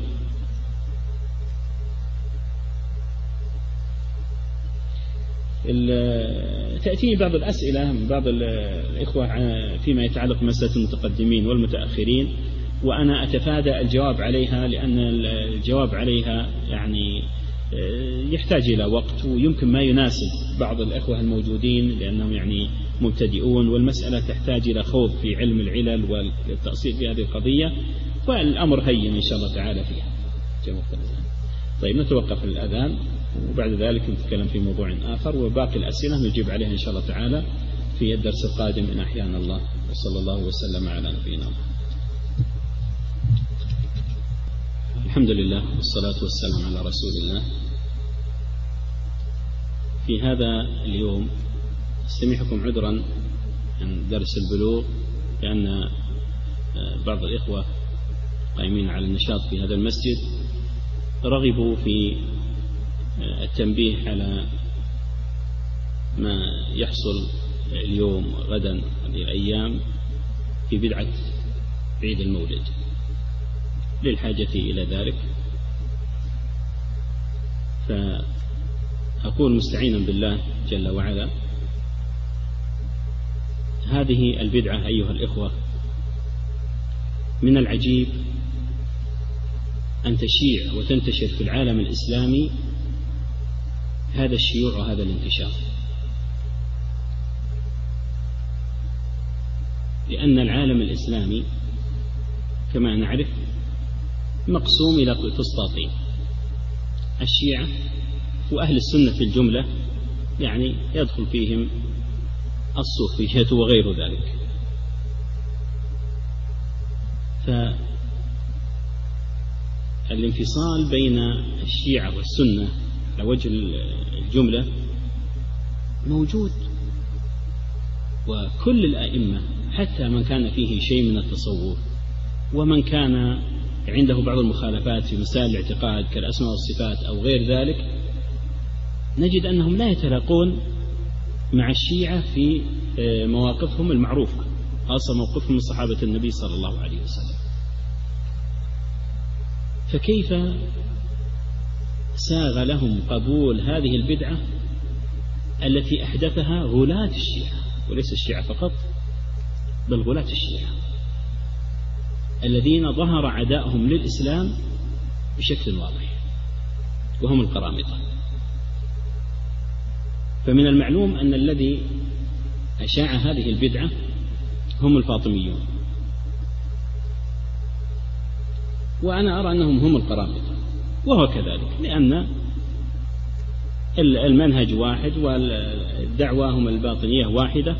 تأتي بعض الأسئلة من بعض الإخوة فيما يتعلق بمسألة المتقدمين والمتأخرين، وأنا أتفادى الجواب عليها لأن الجواب عليها يعني يحتاج إلى وقت، ويمكن ما يناسب بعض الأخوة الموجودين لأنهم يعني مبتدئون، والمسألة تحتاج إلى خوض في علم العلل والتأصيل في هذه القضية، فالأمر هين إن شاء الله تعالى فيها. طيب نتوقف الأذان وبعد ذلك نتكلم في موضوع آخر، وباقي الأسئلة نجيب عليها إن شاء الله تعالى في الدرس القادم إن أحيانا الله، وصلى الله وسلم على نبينا محمد. الحمد لله والصلاة والسلام على رسول الله. في هذا اليوم استمعكم عذرا عن درس البلوغ، لأن بعض الإخوة قائمين على النشاط في هذا المسجد رغبوا في التنبيه على ما يحصل اليوم غدا هذه الأيام في بدعة عيد المولد، للحاجة إلى ذلك. فأقول مستعينا بالله جل وعلا، هذه البدعة أيها الإخوة من العجيب أن تشيع وتنتشر في العالم الإسلامي هذا الشيوع وهذا الانتشار، لأن العالم الإسلامي كما نعرف مقسوم إلى فسطاطين، الشيعة وأهل السنة في الجملة، يعني يدخل فيهم الصوفية وغير ذلك. فالانفصال بين الشيعة والسنة على وجه الجملة موجود، وكل الأئمة حتى من كان فيه شيء من التصوف ومن كان عنده بعض المخالفات في مسائل الاعتقاد كالأسماء والصفات أو غير ذلك، نجد أنهم لا يتلاقون مع الشيعة في مواقفهم المعروفة، خاصة موقفهم من صحابة النبي صلى الله عليه وسلم. فكيف ساغ لهم قبول هذه البدعة التي أحدثها غلاة الشيعة، وليس الشيعة فقط بل غلاة الشيعة الذين ظهر عداؤهم للإسلام بشكل واضح، وهم القرامطة. فمن المعلوم أن الذي أشاع هذه البدعة هم الفاطميون، وأنا أرى أنهم هم القرامطة، وهو كذلك، لأن المنهج واحد والدعواهم الباطنية واحدة.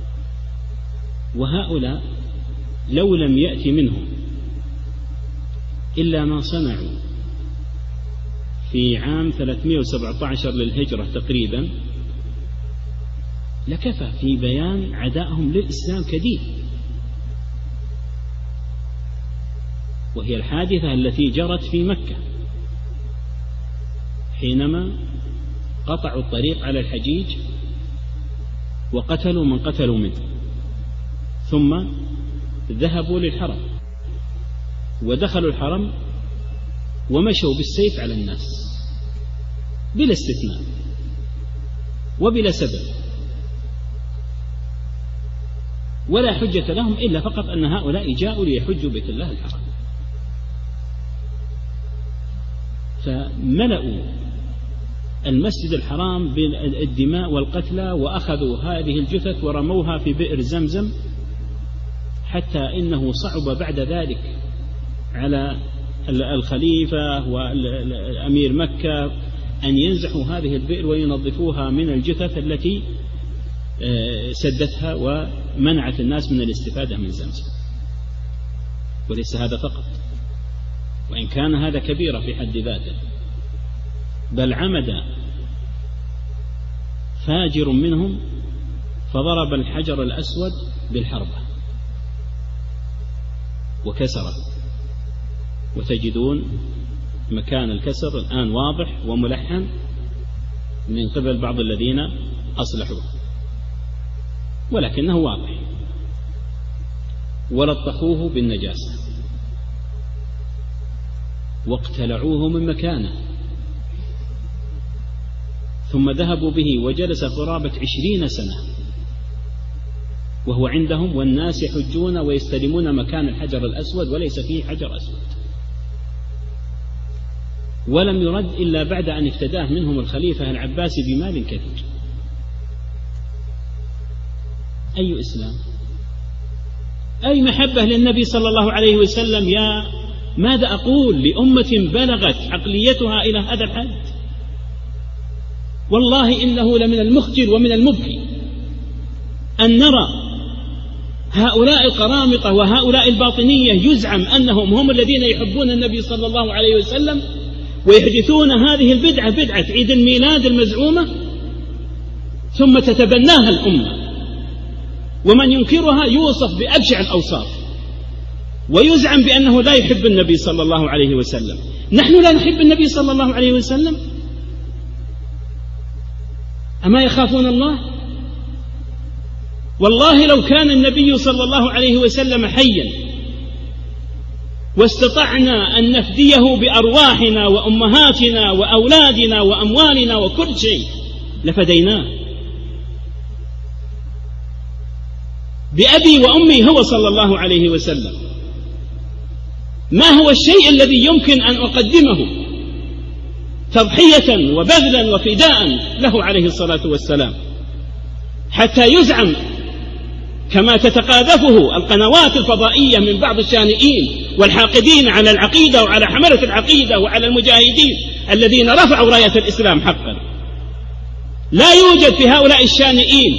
وهؤلاء لو لم يأتي منهم إلا ما صنعوا في عام 317 للهجرة تقريبا لكفى في بيان عدائهم للإسلام كدين، وهي الحادثة التي جرت في مكة حينما قطعوا الطريق على الحجيج وقتلوا من قتلوا منه، ثم ذهبوا للحرم ودخلوا الحرم ومشوا بالسيف على الناس بلا استثناء وبلا سبب، ولا حجة لهم إلا فقط أن هؤلاء جاءوا ليحجوا بيت الله الحرام. فملأوا المسجد الحرام بالدماء والقتلى، وأخذوا هذه الجثث ورموها في بئر زمزم، حتى إنه صعب بعد ذلك على الخليفة والأمير مكة أن ينزحوا هذه البئر وينظفوها من الجثث التي سدتها ومنعت الناس من الاستفادة من زمزم. وليس هذا فقط، وإن كان هذا كبيرة في حد ذاته، بل عمد فاجر منهم فضرب الحجر الأسود بالحربة وكسره، وتجدون مكان الكسر الآن واضح وملحن من قبل بعض الذين أصلحوه، ولكنه واضح. ولطخوه بالنجاسة واقتلعوه من مكانه، ثم ذهبوا به وجلس قرابة 20 سنة وهو عندهم والناس يحجون ويستلمون مكان الحجر الأسود وليس فيه حجر أسود، ولم يرد إلا بعد أن افتداه منهم الخليفة العباسي بمال كثير. أي إسلام؟ أي محبة للنبي صلى الله عليه وسلم؟ يا ماذا أقول لأمة بلغت عقليتها إلى هذا الحد؟ والله إنه لمن المخجل ومن المبكي أن نرى هؤلاء القرامطة وهؤلاء الباطنية يزعم أنهم هم الذين يحبون النبي صلى الله عليه وسلم، ويحدثون هذه البدعة، بدعة عيد الميلاد المزعومة، ثم تتبناها الأمة، ومن ينكرها يوصف بأبشع الأوصاف، ويزعم بأنه لا يحب النبي صلى الله عليه وسلم. نحن لا نحب النبي صلى الله عليه وسلم؟ أما يخافون الله؟ والله لو كان النبي صلى الله عليه وسلم حيا واستطعنا أن نفديه بأرواحنا وأمهاتنا وأولادنا وأموالنا وكل شيء لفديناه، بأبي وأمي هو صلى الله عليه وسلم. ما هو الشيء الذي يمكن أن أقدمه تضحية وبذلا وفداء له عليه الصلاة والسلام حتى يزعم كما تتقاذفه القنوات الفضائية من بعض الشانئين والحاقدين على العقيدة وعلى حملة العقيدة وعلى المجاهدين الذين رفعوا راية الإسلام حقا؟ لا يوجد في هؤلاء الشانئين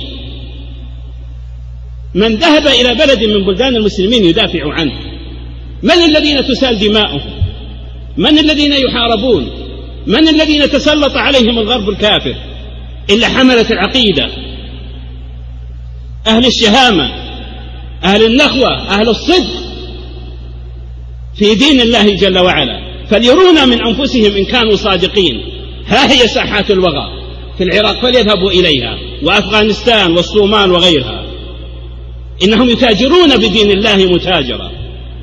من ذهب إلى بلد من بلدان المسلمين يدافع عنه. من الذين تسال دماؤهم؟ من الذين يحاربون؟ من الذين تسلط عليهم الغرب الكافر إلا حملة العقيدة، أهل الشهامة، أهل النخوة، أهل الصدق في دين الله جل وعلا، فليرونا من أنفسهم إن كانوا صادقين. ها هي ساحات الوغى في العراق فليذهبوا إليها، وأفغانستان والصومال وغيرها، إنهم يتاجرون بدين الله متاجرة.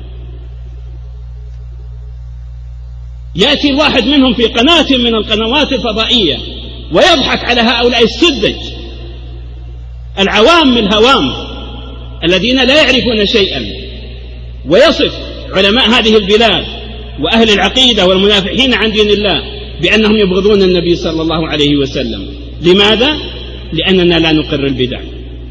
يأتي الواحد منهم في قناة من القنوات الفضائية ويضحك على هؤلاء السذج العوام الهوام الذين لا يعرفون شيئا، ويصف علماء هذه البلاد وأهل العقيدة والمنافحين عن دين الله بأنهم يبغضون النبي صلى الله عليه وسلم. لماذا؟ لأننا لا نقر البدع.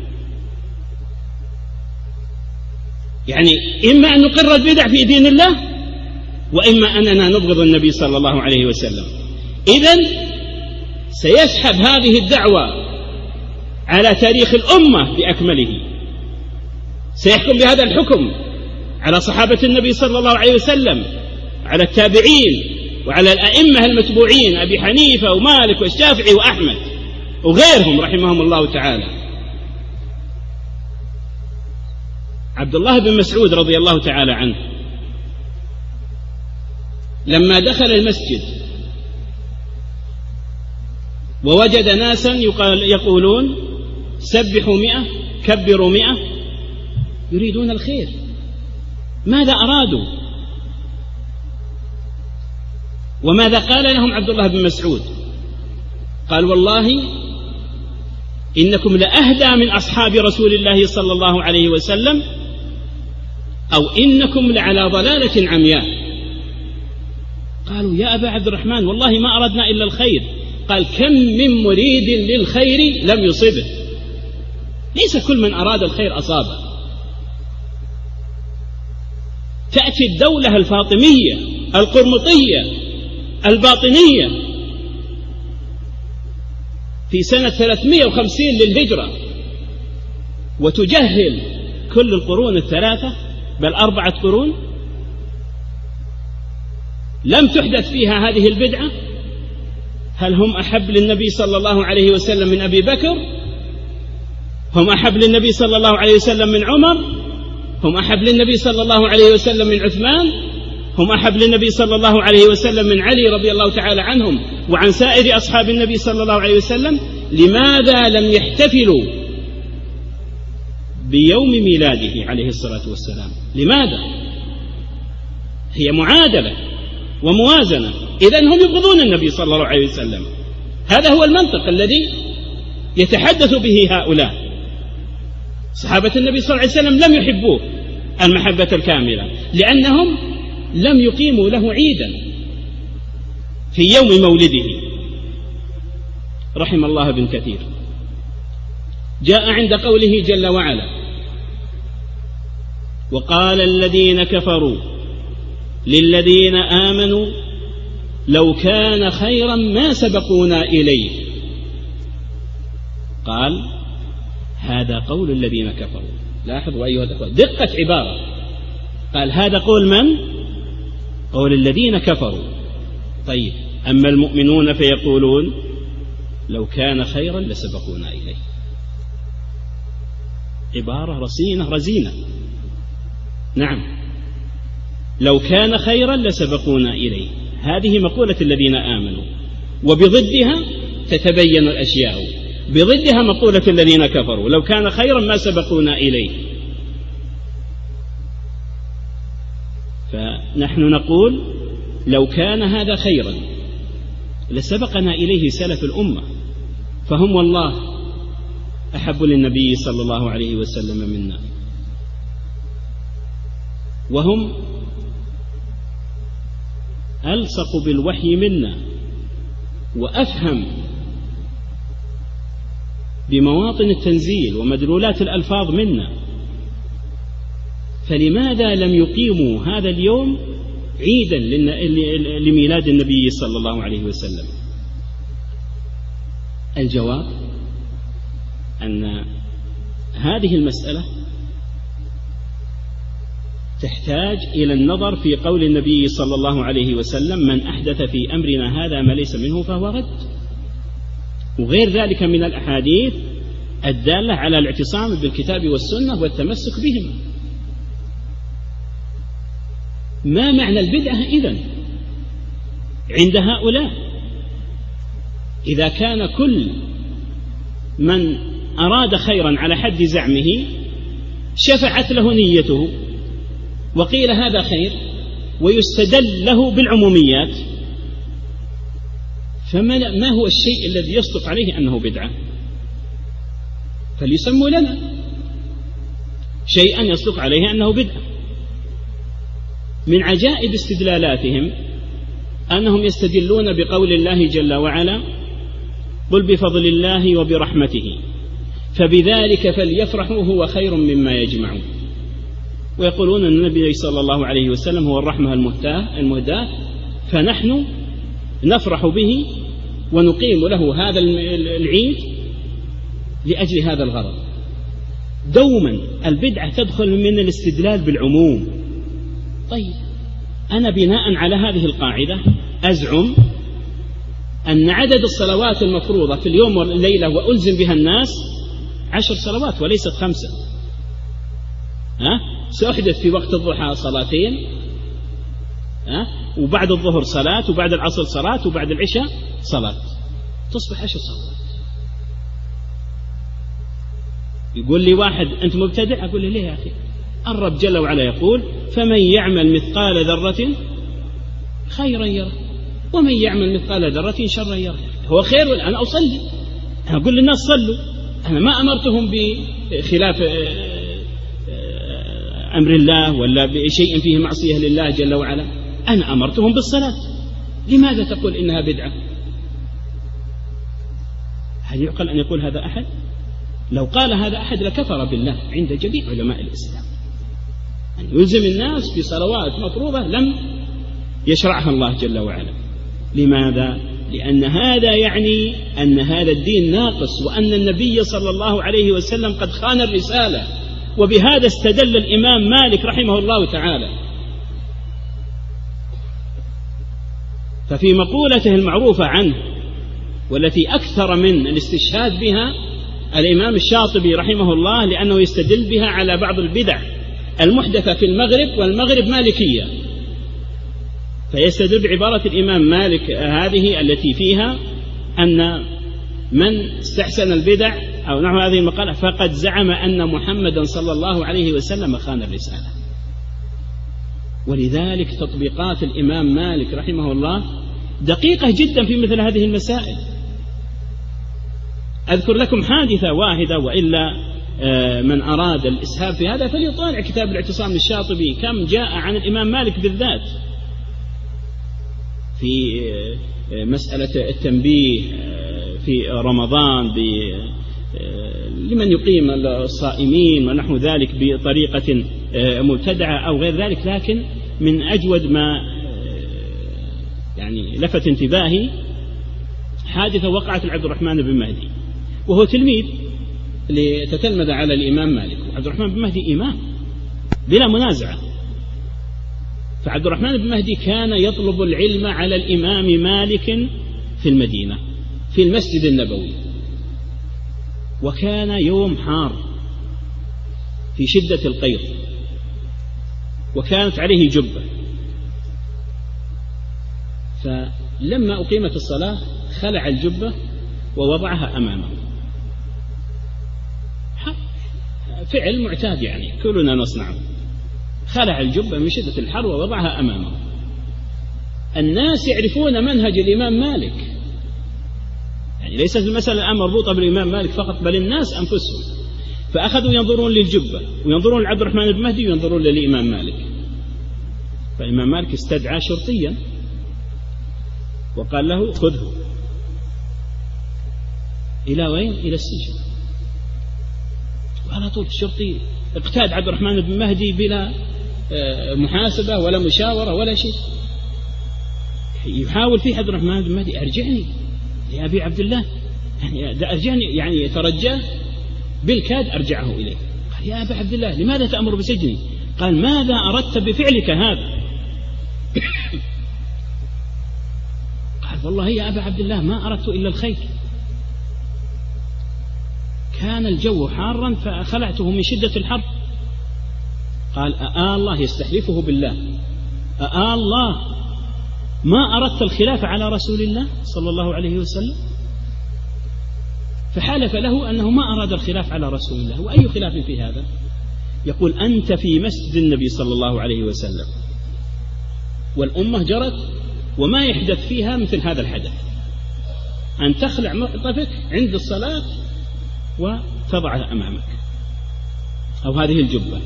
يعني إما أن نقر البدع في دين الله، وإما أننا نبغض النبي صلى الله عليه وسلم. إذن سيسحب هذه الدعوة على تاريخ الأمة بأكمله، سيحكم بهذا الحكم على صحابة النبي صلى الله عليه وسلم، على التابعين، وعلى الأئمة المتبوعين أبي حنيفة ومالك والشافعي وأحمد وغيرهم رحمهم الله تعالى. عبد الله بن مسعود رضي الله تعالى عنه لما دخل المسجد ووجد ناسا يقولون سبحوا 100 كبروا 100 يريدون الخير، ماذا أرادوا؟ وماذا قال لهم عبد الله بن مسعود؟ قال والله إنكم لأهدى من أصحاب رسول الله صلى الله عليه وسلم، أو إنكم لعلى ضلالة عمياء. قالوا يا أبا عبد الرحمن والله ما أردنا إلا الخير. قال كم من مريد للخير لم يصبه، ليس كل من أراد الخير أصابه. تأتي الدولة الفاطمية القرمطية الباطنية في سنة 350 للهجرة وتجهل كل القرون الثلاثة بل 4 قرون لم تحدث فيها هذه البدعة. هل هم أحب للنبي صلى الله عليه وسلم من أبي بكر؟ هم أحب للنبي صلى الله عليه وسلم من عمر؟ هم أحب للنبي صلى الله عليه وسلم من عثمان؟ هم أحب للنبي صلى الله عليه وسلم من علي رضي الله تعالى عنهم وعن سائر أصحاب النبي صلى الله عليه وسلم؟ لماذا لم يحتفلوا بيوم ميلاده عليه الصلاة والسلام؟ لماذا؟ هي معادلة وموازنة. إذن هم يبغضون النبي صلى الله عليه وسلم. هذا هو المنطق الذي يتحدث به هؤلاء. صحابة النبي صلى الله عليه وسلم لم يحبوه المحبة الكاملة، لأنهم لم يقيموا له عيدا في يوم مولده. رحم الله ابن كثير. جاء عند قوله جل وعلا: وقال الذين كفروا للذين آمنوا لو كان خيرا ما سبقونا إليه. قال هذا قول الذين كفروا. لاحظوا أيها الأخوة دقة عبارة، قال هذا قول من؟ قول الذين كفروا. طيب أما المؤمنون فيقولون لو كان خيرا لسبقونا إليه. عبارة رصينة رزينة. نعم، لو كان خيرا لسبقونا إليه، هذه مقولة الذين آمنوا، وبضدها تتبين الأشياء. بضدها مقولة الذين كفروا، لو كان خيرا ما سبقونا إليه. فنحن نقول لو كان هذا خيرا لسبقنا إليه سلف الأمة، فهم والله أحب للنبي صلى الله عليه وسلم منا، وهم ألصق بالوحي منا، وأفهم بمواطن التنزيل ومدلولات الألفاظ منا. فلماذا لم يقيموا هذا اليوم عيدا لميلاد النبي صلى الله عليه وسلم؟ الجواب أن هذه المسألة تحتاج إلى النظر في قول النبي صلى الله عليه وسلم: من أحدث في أمرنا هذا ما ليس منه فهو رد، وغير ذلك من الأحاديث الدالة على الاعتصام بالكتاب والسنة والتمسك بهما. ما معنى البدعة إذن عند هؤلاء؟ إذا كان كل من أراد خيرا على حد زعمه شفعت له نيته وقيل هذا خير ويستدل له بالعموميات، فما هو الشيء الذي يصدق عليه أنه بدعة؟ فليسموا لنا شيئا يصدق عليه أنه بدعة. من عجائب استدلالاتهم أنهم يستدلون بقول الله جل وعلا: قل بفضل الله وبرحمته فبذلك فليفرحوا هو خير مما يجمعون. ويقولون أن النبي صلى الله عليه وسلم هو الرحمة المهداة، فنحن نفرح به ونقيم له هذا العيد لأجل هذا الغرض. دوما البدعة تدخل من الاستدلال بالعموم. طيب أنا بناء على هذه القاعدة أزعم أن عدد الصلوات المفروضة في اليوم والليلة وألزم بها الناس 10 صلوات وليست 5. سأحدث في وقت الضحى صلاتين، وبعد الظهر صلاة، وبعد العصر صلاة، وبعد العشاء صلاة، تصبح 10 صلوات. يقول لي واحد أنت مبتدع، أقول له ليه يا أخي؟ الرب جل وعلا يقول: فمن يعمل مثقال ذرة خيرا يره ومن يعمل مثقال ذرة شرا يره. هو خير ولا أنا أصلي؟ أنا أقول للناس صلوا، أنا ما أمرتهم بخلاف أمر الله ولا بشيء فيه معصية لله جل وعلا، أنا أمرتهم بالصلاة. لماذا تقول إنها بدعة؟ هل يعقل أن يقول هذا أحد؟ لو قال هذا أحد لكفر بالله عند جميع علماء الإسلام. أن يلزم الناس بصلوات مفروضة لم يشرعها الله جل وعلا. لماذا؟ لأن هذا يعني أن هذا الدين ناقص، وأن النبي صلى الله عليه وسلم قد خان الرسالة. وبهذا استدل الإمام مالك رحمه الله تعالى. ففي مقولته المعروفة عنه والتي أكثر من الاستشهاد بها الإمام الشاطبي رحمه الله، لأنه يستدل بها على بعض البدع المحدثة في المغرب، والمغرب مالكية، فيستدل بعبارة الإمام مالك هذه التي فيها أن من استحسن البدع أو نحو هذه المقالة فقد زعم أن محمدا صلى الله عليه وسلم خان الرسالة. ولذلك تطبيقات الإمام مالك رحمه الله دقيقة جدا في مثل هذه المسائل. أذكر لكم حادثة واحدة وإلا من أراد الإسهاب في هذا فليطالع كتاب الاعتصام للشاطبي كم جاء عن الإمام مالك بالذات في مسألة التنبيه في رمضان لمن يقيم الصائمين ونحو ذلك بطريقة مبتدعة أو غير ذلك. لكن من أجود ما يعني لفت انتباهي حادثة وقعت لعبد الرحمن بن مهدي، وهو تلميذ لتتلمذ على الإمام مالك، وعبد الرحمن بن مهدي إمام بلا منازعة. فعبد الرحمن بن مهدي كان يطلب العلم على الإمام مالك في المدينة في المسجد النبوي، وكان يوم حار في شدة القيظ، وكانت عليه جبة. فلما أقيمت الصلاة خلع الجبة ووضعها أمامه، فعل معتاد يعني كلنا نصنعه، خلع الجبة من شدة الحر ووضعها أمامه. الناس يعرفون منهج الإمام مالك، يعني ليست المسألة الآن مربوطة بالإمام مالك فقط، بل الناس أنفسهم، فأخذوا ينظرون للجبة وينظرون لعبد الرحمن بن مهدي وينظرون للإمام مالك. فالإمام مالك استدعى شرطيا وقال له خذه. إلى وين؟ إلى السجن. وعلى طول الشرطي اقتاد عبد الرحمن بن مهدي بلا محاسبة ولا مشاورة ولا شيء. يحاول فيه عبد الرحمن بن مهدي أرجعني يا أبي عبد الله، يعني أرجعني، يعني يترجاه بالكاد أرجعه إليه. قال يا أبا عبد الله لماذا تأمر بسجني؟ قال ماذا أردت بفعلك هذا؟ قال والله يا أبا عبد الله ما أردت إلا الخير، كان الجو حارا فخلعته من شدة الحر. قال الله يستحلفه بالله، الله ما أردت الخلاف على رسول الله صلى الله عليه وسلم؟ فحلف له أنه ما أراد الخلاف على رسول الله. وأي خلاف في هذا؟ يقول أنت في مسجد النبي صلى الله عليه وسلم والأمة جرت وما يحدث فيها مثل هذا الحدث، أن تخلع معطفك عند الصلاة وتضعها أمامك، أو هذه الجبة.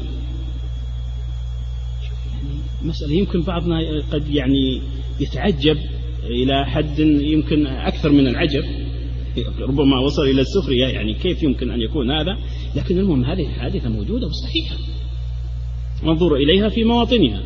مسألة يمكن بعضنا قد يعني يتعجب إلى حد يمكن أكثر من العجب، ربما وصل إلى السخرية، يعني كيف يمكن أن يكون هذا؟ لكن المهم هذه الحادثة موجودة وصحيحة، ننظر إليها في مواطنها.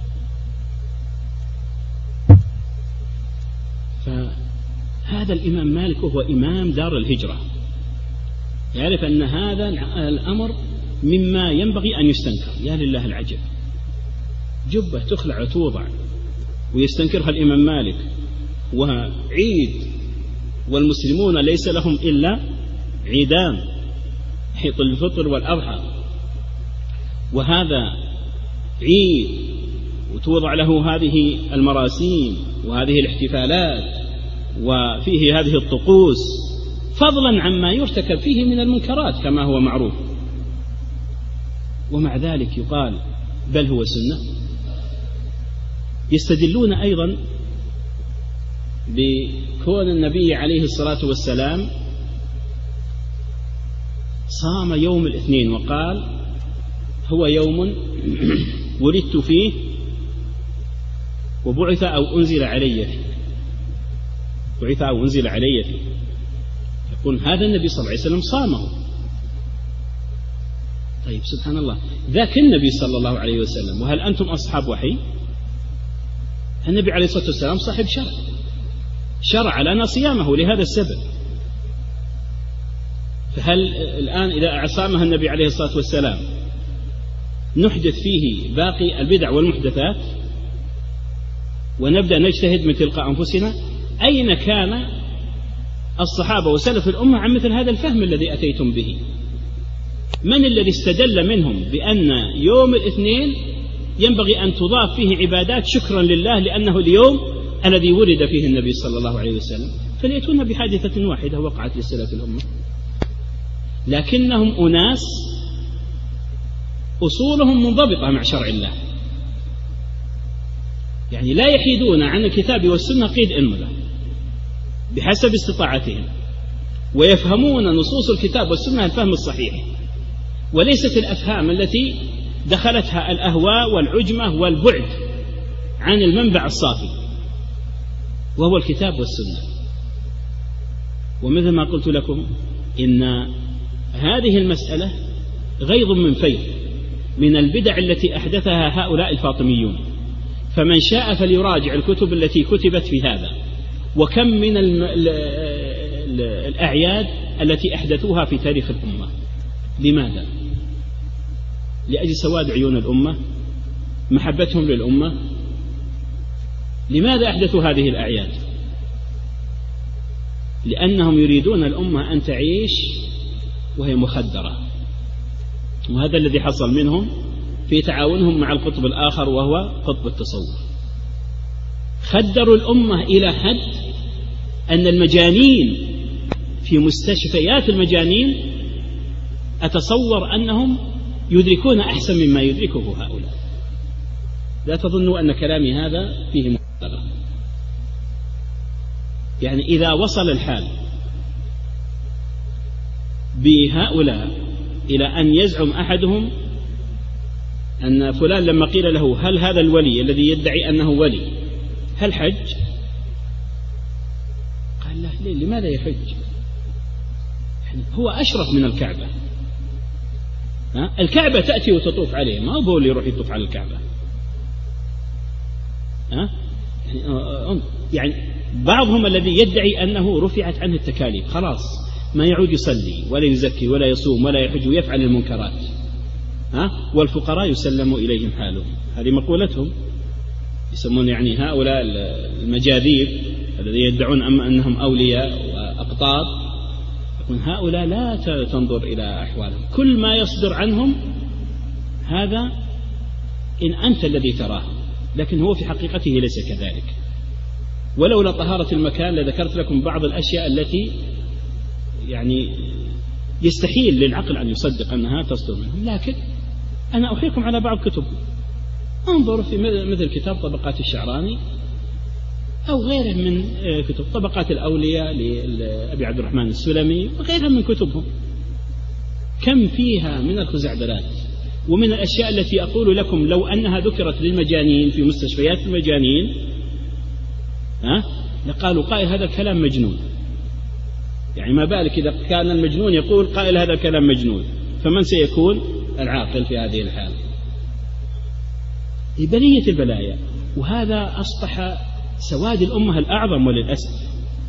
فهذا الإمام مالك وهو إمام دار الهجرة يعرف أن هذا الأمر مما ينبغي أن يستنكر. يا لله العجب، جبة تخلع وتوضع ويستنكرها الإمام مالك، وعيد والمسلمون ليس لهم إلا عيدان، عيد الفطر والأضحى، وهذا عيد وتوضع له هذه المراسيم وهذه الاحتفالات وفيه هذه الطقوس، فضلا عما يرتكب فيه من المنكرات كما هو معروف. ومع ذلك يقال بل هو سنة. يستدلون أيضا بكون النبي عليه الصلاة والسلام صام يوم الاثنين وقال هو يوم ولدت فيه وبعث أو أنزل علي فيه، بعث أو أنزل علي فيه. يقول هذا النبي صلى الله عليه وسلم صامه. طيب سبحان الله، ذاك النبي صلى الله عليه وسلم، وهل أنتم أصحاب وحي؟ النبي عليه الصلاة والسلام صاحب شرع لنا صيامه لهذا السبب. فهل الآن إذا صامها النبي عليه الصلاة والسلام نحدث فيه باقي البدع والمحدثات ونبدأ نجتهد من تلقاء أنفسنا؟ أين كان الصحابة وسلف الأمة عن مثل هذا الفهم الذي أتيتم به؟ من الذي استدل منهم بأن يوم الاثنين ينبغي أن تضاف فيه عبادات شكرا لله لأنه اليوم الذي ولد فيه النبي صلى الله عليه وسلم؟ فليتون بحادثة واحدة وقعت لسلف الأمة، لكنهم أناس أصولهم منضبطة مع شرع الله، يعني لا يحيدون عن الكتاب والسنة قيد إنملة بحسب استطاعتهم، ويفهمون نصوص الكتاب والسنة الفهم الصحيح، وليست الأفهام التي دخلتها الأهواء والعجمة والبعد عن المنبع الصافي وهو الكتاب والسنة. ومثل ما قلت لكم إن هذه المسألة غيض من فيض من البدع التي أحدثها هؤلاء الفاطميون، فمن شاء فليراجع الكتب التي كتبت في هذا، وكم من الأعياد التي أحدثوها في تاريخ الأمة. لماذا؟ لأجل سواد عيون الأمة، محبتهم للأمة. لماذا أحدثوا هذه الأعياد؟ لأنهم يريدون الأمة أن تعيش وهي مخدرة، وهذا الذي حصل منهم في تعاونهم مع القطب الآخر وهو قطب التصوف. خدروا الأمة إلى حد أن المجانين في مستشفيات المجانين أتصور أنهم يدركون أحسن مما يدركه هؤلاء. لا تظنوا أن كلامي هذا فيه مبالغة. يعني إذا وصل الحال بهؤلاء إلى أن يزعم أحدهم أن فلان لما قيل له هل هذا الولي الذي يدعي أنه ولي هل حج؟ قال له ليه؟ لماذا يحج؟ هو أشرف من الكعبة. الكعبة تأتي وتطوف عليه، ما هو اللي يروح يطوف على الكعبة. يعني بعضهم الذي يدعي أنه رفعت عنه التكاليف خلاص ما يعود يصلي ولا يزكي ولا يصوم ولا يحج ويفعل المنكرات، والفقراء يسلم إليهم حالهم. هذه مقولتهم، يسمون يعني هؤلاء المجاذيب الذين يدعون أنهم أولياء وأقطاب، يقول هؤلاء لا تنظر إلى أحوالهم، كل ما يصدر عنهم هذا إن أنت الذي تراه، لكن هو في حقيقته ليس كذلك. ولولا طهارة المكان لذكرت لكم بعض الأشياء التي يعني يستحيل للعقل أن يصدق أنها تصدر منهم، لكن أنا أحيلكم على بعض كتبهم. انظروا في مثل كتاب طبقات الشعراني أو غيره من كتب طبقات الأولياء لأبي عبد الرحمن السلمي وغيرها من كتبهم، كم فيها من الخزعبلات ومن الأشياء التي أقول لكم لو أنها ذكرت للمجانين في مستشفيات المجانين لقالوا قائل هذا الكلام مجنون. يعني ما بالك إذا كان المجنون يقول قائل هذا الكلام مجنون، فمن سيكون العاقل في هذه الحال؟ بلية البلايا. وهذا أصبح سواد الأمة الأعظم، وللأسف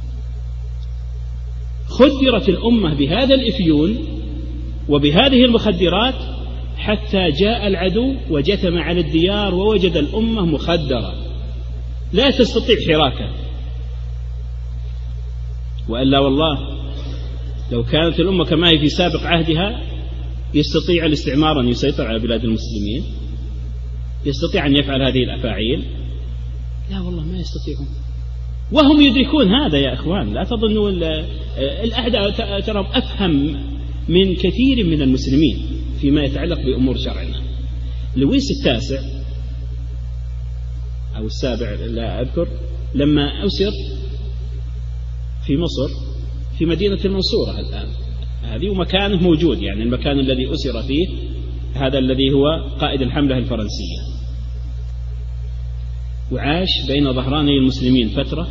خدرت الأمة بهذا الإفيون وبهذه المخدرات حتى جاء العدو وجثم على الديار ووجد الأمة مخدرة لا تستطيع حراكة. وإلا والله لو كانت الأمة كما هي في سابق عهدها يستطيع الاستعمار أن يسيطر على بلاد المسلمين، يستطيع أن يفعل هذه الأفاعيل، لا والله ما يستطيعون، وهم يدركون هذا. يا أخوان لا تظنوا الأعداء ترى أفهم من كثير من المسلمين فيما يتعلق بأمور شرعنا. لويس التاسع أو السابع لا أذكر لما أسر في مصر في مدينة المنصورة الآن هذه، ومكانه موجود، يعني المكان الذي أسر فيه هذا الذي هو قائد الحملة الفرنسية، وعاش بين ظهراني المسلمين فترة.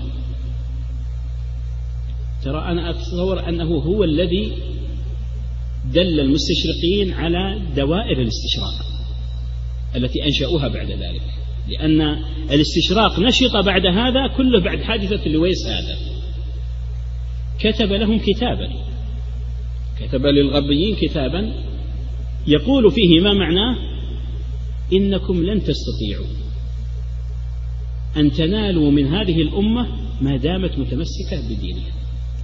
ترى أنا أتصور أنه هو الذي دل المستشرقين على دوائر الاستشراق التي أنشأوها بعد ذلك، لأن الاستشراق نشط بعد هذا كله بعد حادثة لويس هذا. كتب لهم كتابا، كتب للغربيين كتابا يقول فيه ما معناه إنكم لن تستطيعوا أن تنالوا من هذه الأمة ما دامت متمسكة بدينها،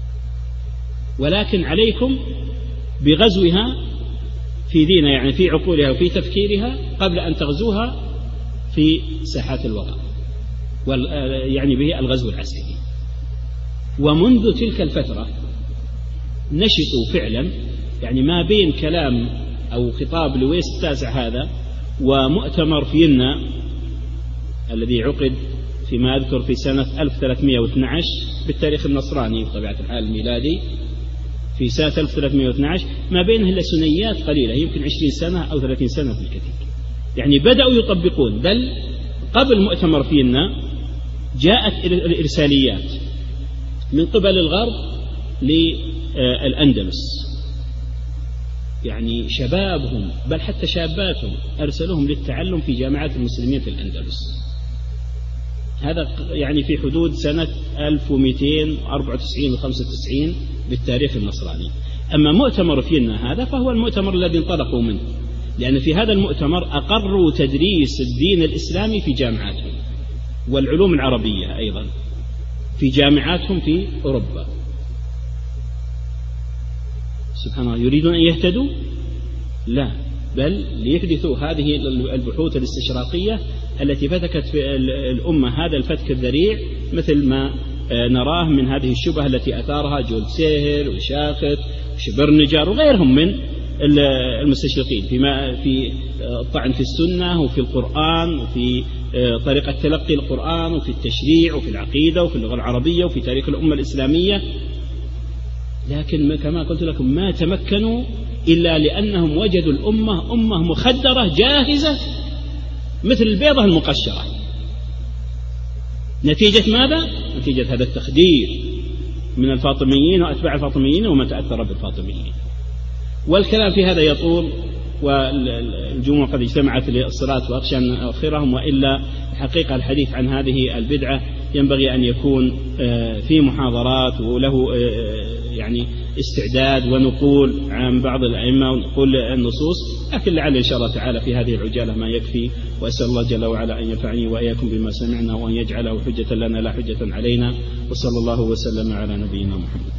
ولكن عليكم بغزوها في دينها، يعني في عقولها وفي تفكيرها قبل أن تغزوها في ساحات الوغى، يعني به الغزو العسكري. ومنذ تلك الفترة نشطوا فعلا، يعني ما بين كلام أو خطاب لويس التاسع هذا ومؤتمر فيينا الذي عقد فيما أذكر في سنة 1312 بالتاريخ النصراني بطبيعة الحال الميلادي، في سنة 1312 ما بينها إلا سنيات قليلة يمكن 20 سنة أو 30 سنة بالكثير. يعني بدأوا يطبقون، بل قبل مؤتمر فيينا جاءت الإرساليات من قبل الغرب للأندلس، يعني شبابهم بل حتى شاباتهم أرسلوهم للتعلم في جامعات المسلمين في الأندلس. هذا يعني في حدود سنة 1294 و 95 بالتاريخ النصراني. أما مؤتمر فيينا هذا فهو المؤتمر الذي انطلقوا منه، لأن في هذا المؤتمر أقروا تدريس الدين الإسلامي في جامعاتهم، والعلوم العربية أيضا في جامعاتهم في أوروبا. سبحان الله، يريدون أن يهتدوا؟ لا، بل ليحدثوا هذه البحوث الاستشراقية التي فتكت في الأمة هذا الفتك الذريع، مثل ما نراه من هذه الشبهة التي أثارها جولدسيهر وشاخت وشبرنجر وغيرهم من المستشرقين في الطعن في السنة وفي القرآن وفي طريقة تلقي القرآن وفي التشريع وفي العقيدة وفي اللغة العربية وفي تاريخ الأمة الإسلامية. لكن كما قلت لكم ما تمكنوا إلا لأنهم وجدوا الأمة أمة مخدرة جاهزة مثل البيضة المقشرة. نتيجة ماذا؟ نتيجة هذا التخدير من الفاطميين وأتباع الفاطميين ومن تأثر بالفاطميين. والكلام في هذا يطول، والجمعة قد اجتمعت للصلاة وأخشى أن أؤخرهم، وإلا حقيقة الحديث عن هذه البدعة ينبغي أن يكون في محاضرات وله يعني استعداد ونقول عن بعض الأئمة ونقول النصوص، لكن لعل إن شاء الله تعالى في هذه العجالة ما يكفي. وأسأل الله جل وعلا أن ينفعني وإياكم بما سمعنا وأن يجعله حجة لنا لا حجة علينا، وصلى الله وسلم على نبينا محمد.